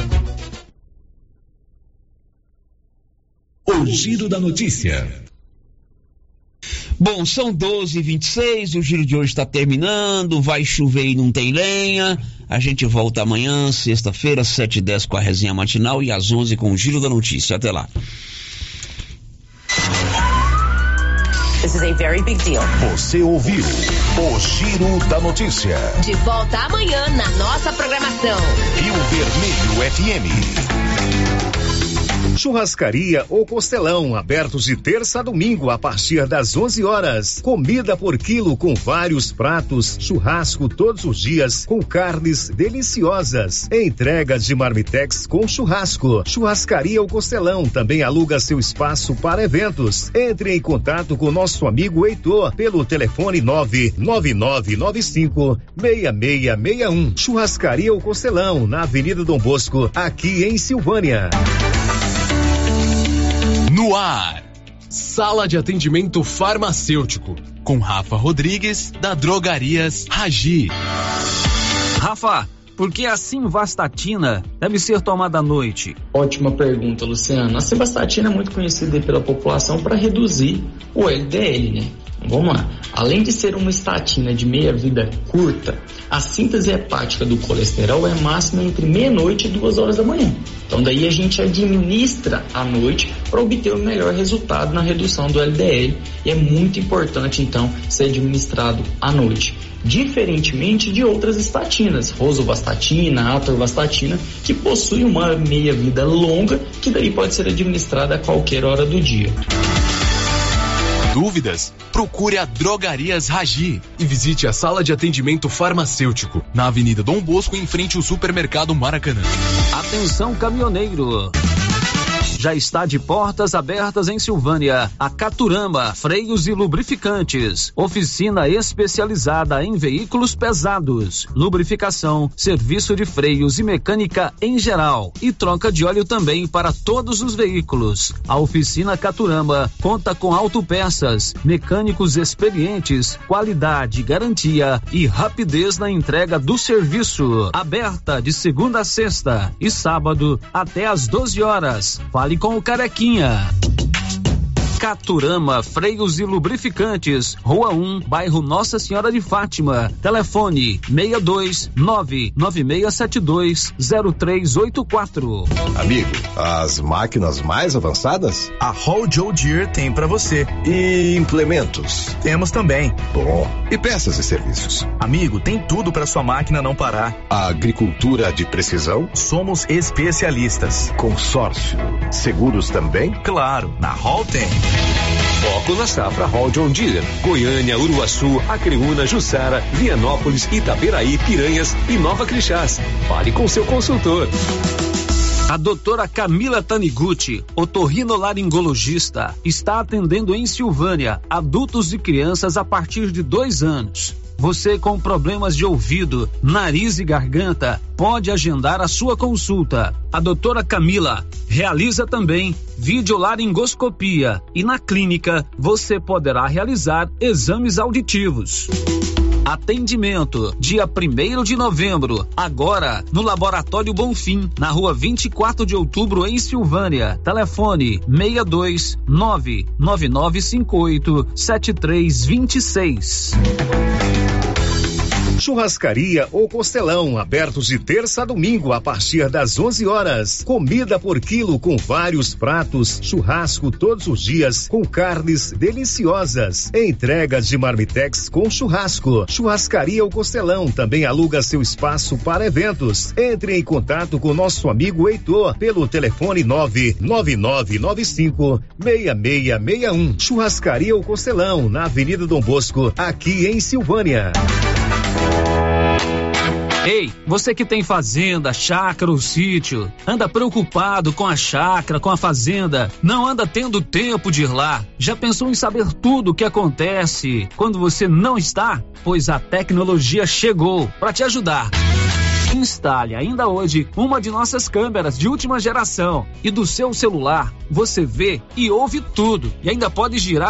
O Giro da Notícia. Bom, são doze e vinte e seis, o giro de hoje está terminando, vai chover e não tem lenha. A gente volta amanhã, sexta-feira, sete e dez com a resenha matinal e às onze com o Giro da Notícia. Até lá. This is a very big deal. Você ouviu o Giro da Notícia. De volta amanhã na nossa programação. Rio Vermelho F M. Churrascaria ou Costelão, abertos de terça a domingo a partir das onze horas. Comida por quilo com vários pratos, churrasco todos os dias com carnes deliciosas. Entrega de marmitex com churrasco. Churrascaria ou Costelão também aluga seu espaço para eventos. Entre em contato com nosso amigo Heitor pelo telefone nove nove nove nove cinco seis seis seis um. Churrascaria ou Costelão, na Avenida Dom Bosco, aqui em Silvânia. No ar, Sala de Atendimento Farmacêutico, com Rafa Rodrigues, da Drogarias Ragi. Rafa, por que a simvastatina deve ser tomada à noite? Ótima pergunta, Luciano. A simvastatina é muito conhecida pela população para reduzir o L D L, né? Vamos lá. Além de ser uma estatina de meia-vida curta, a síntese hepática do colesterol é máxima entre meia-noite e duas horas da manhã. Então daí a gente administra à noite para obter o melhor resultado na redução do L D L. E é muito importante, então, ser administrado à noite. Diferentemente de outras estatinas, rosuvastatina, atorvastatina, que possuem uma meia-vida longa, que daí pode ser administrada a qualquer hora do dia. Dúvidas? Procure a Drogarias Ragi e visite a Sala de Atendimento Farmacêutico, na Avenida Dom Bosco, em frente ao Supermercado Maracanã. Atenção, caminhoneiro! Já está de portas abertas em Silvânia, a Caturamba, freios e lubrificantes, oficina especializada em veículos pesados, lubrificação, serviço de freios e mecânica em geral, e troca de óleo também para todos os veículos. A oficina Caturamba conta com autopeças, mecânicos experientes, qualidade, garantia e rapidez na entrega do serviço. Aberta de segunda a sexta e sábado até às doze horas. Fale com o Carequinha. Caturama, freios e lubrificantes, Rua um, bairro Nossa Senhora de Fátima. Telefone seis dois nove nove seis sete dois zero três oito quatro. Amigo, as máquinas mais avançadas? A Hall Joe Deere tem pra você. E implementos? Temos também. Bom. E peças e serviços? Amigo, tem tudo pra sua máquina não parar. A agricultura de precisão? Somos especialistas. Consórcio? Seguros também? Claro, na Hall tem. Foco na safra Hall John Deere. Goiânia, Uruaçu, Acreúna, Jussara, Vianópolis, Itaberaí, Piranhas e Nova Crixás. Fale com seu consultor. A doutora Camila Taniguchi, otorrinolaringologista, está atendendo em Silvânia adultos e crianças a partir de dois anos. Você com problemas de ouvido, nariz e garganta, pode agendar a sua consulta. A doutora Camila realiza também videolaringoscopia e na clínica você poderá realizar exames auditivos. Atendimento dia primeiro de novembro, agora no Laboratório Bonfim, na rua vinte e quatro de outubro, em Silvânia. Telefone seis dois nove nove nove cinco oito sete três dois seis. Churrascaria ou Costelão, abertos de terça a domingo a partir das onze horas. Comida por quilo com vários pratos, churrasco todos os dias com carnes deliciosas. Entrega de marmitex com churrasco. Churrascaria ou Costelão também aluga seu espaço para eventos. Entre em contato com nosso amigo Heitor pelo telefone nove nove nove nove cinco seis seis seis um. Churrascaria ou Costelão, na Avenida Dom Bosco, aqui em Silvânia. Ei, você que tem fazenda, chácara ou sítio, anda preocupado com a chácara, com a fazenda, não anda tendo tempo de ir lá? Já pensou em saber tudo o que acontece quando você não está? Pois a tecnologia chegou para te ajudar. Instale ainda hoje uma de nossas câmeras de última geração e do seu celular você vê e ouve tudo e ainda pode girar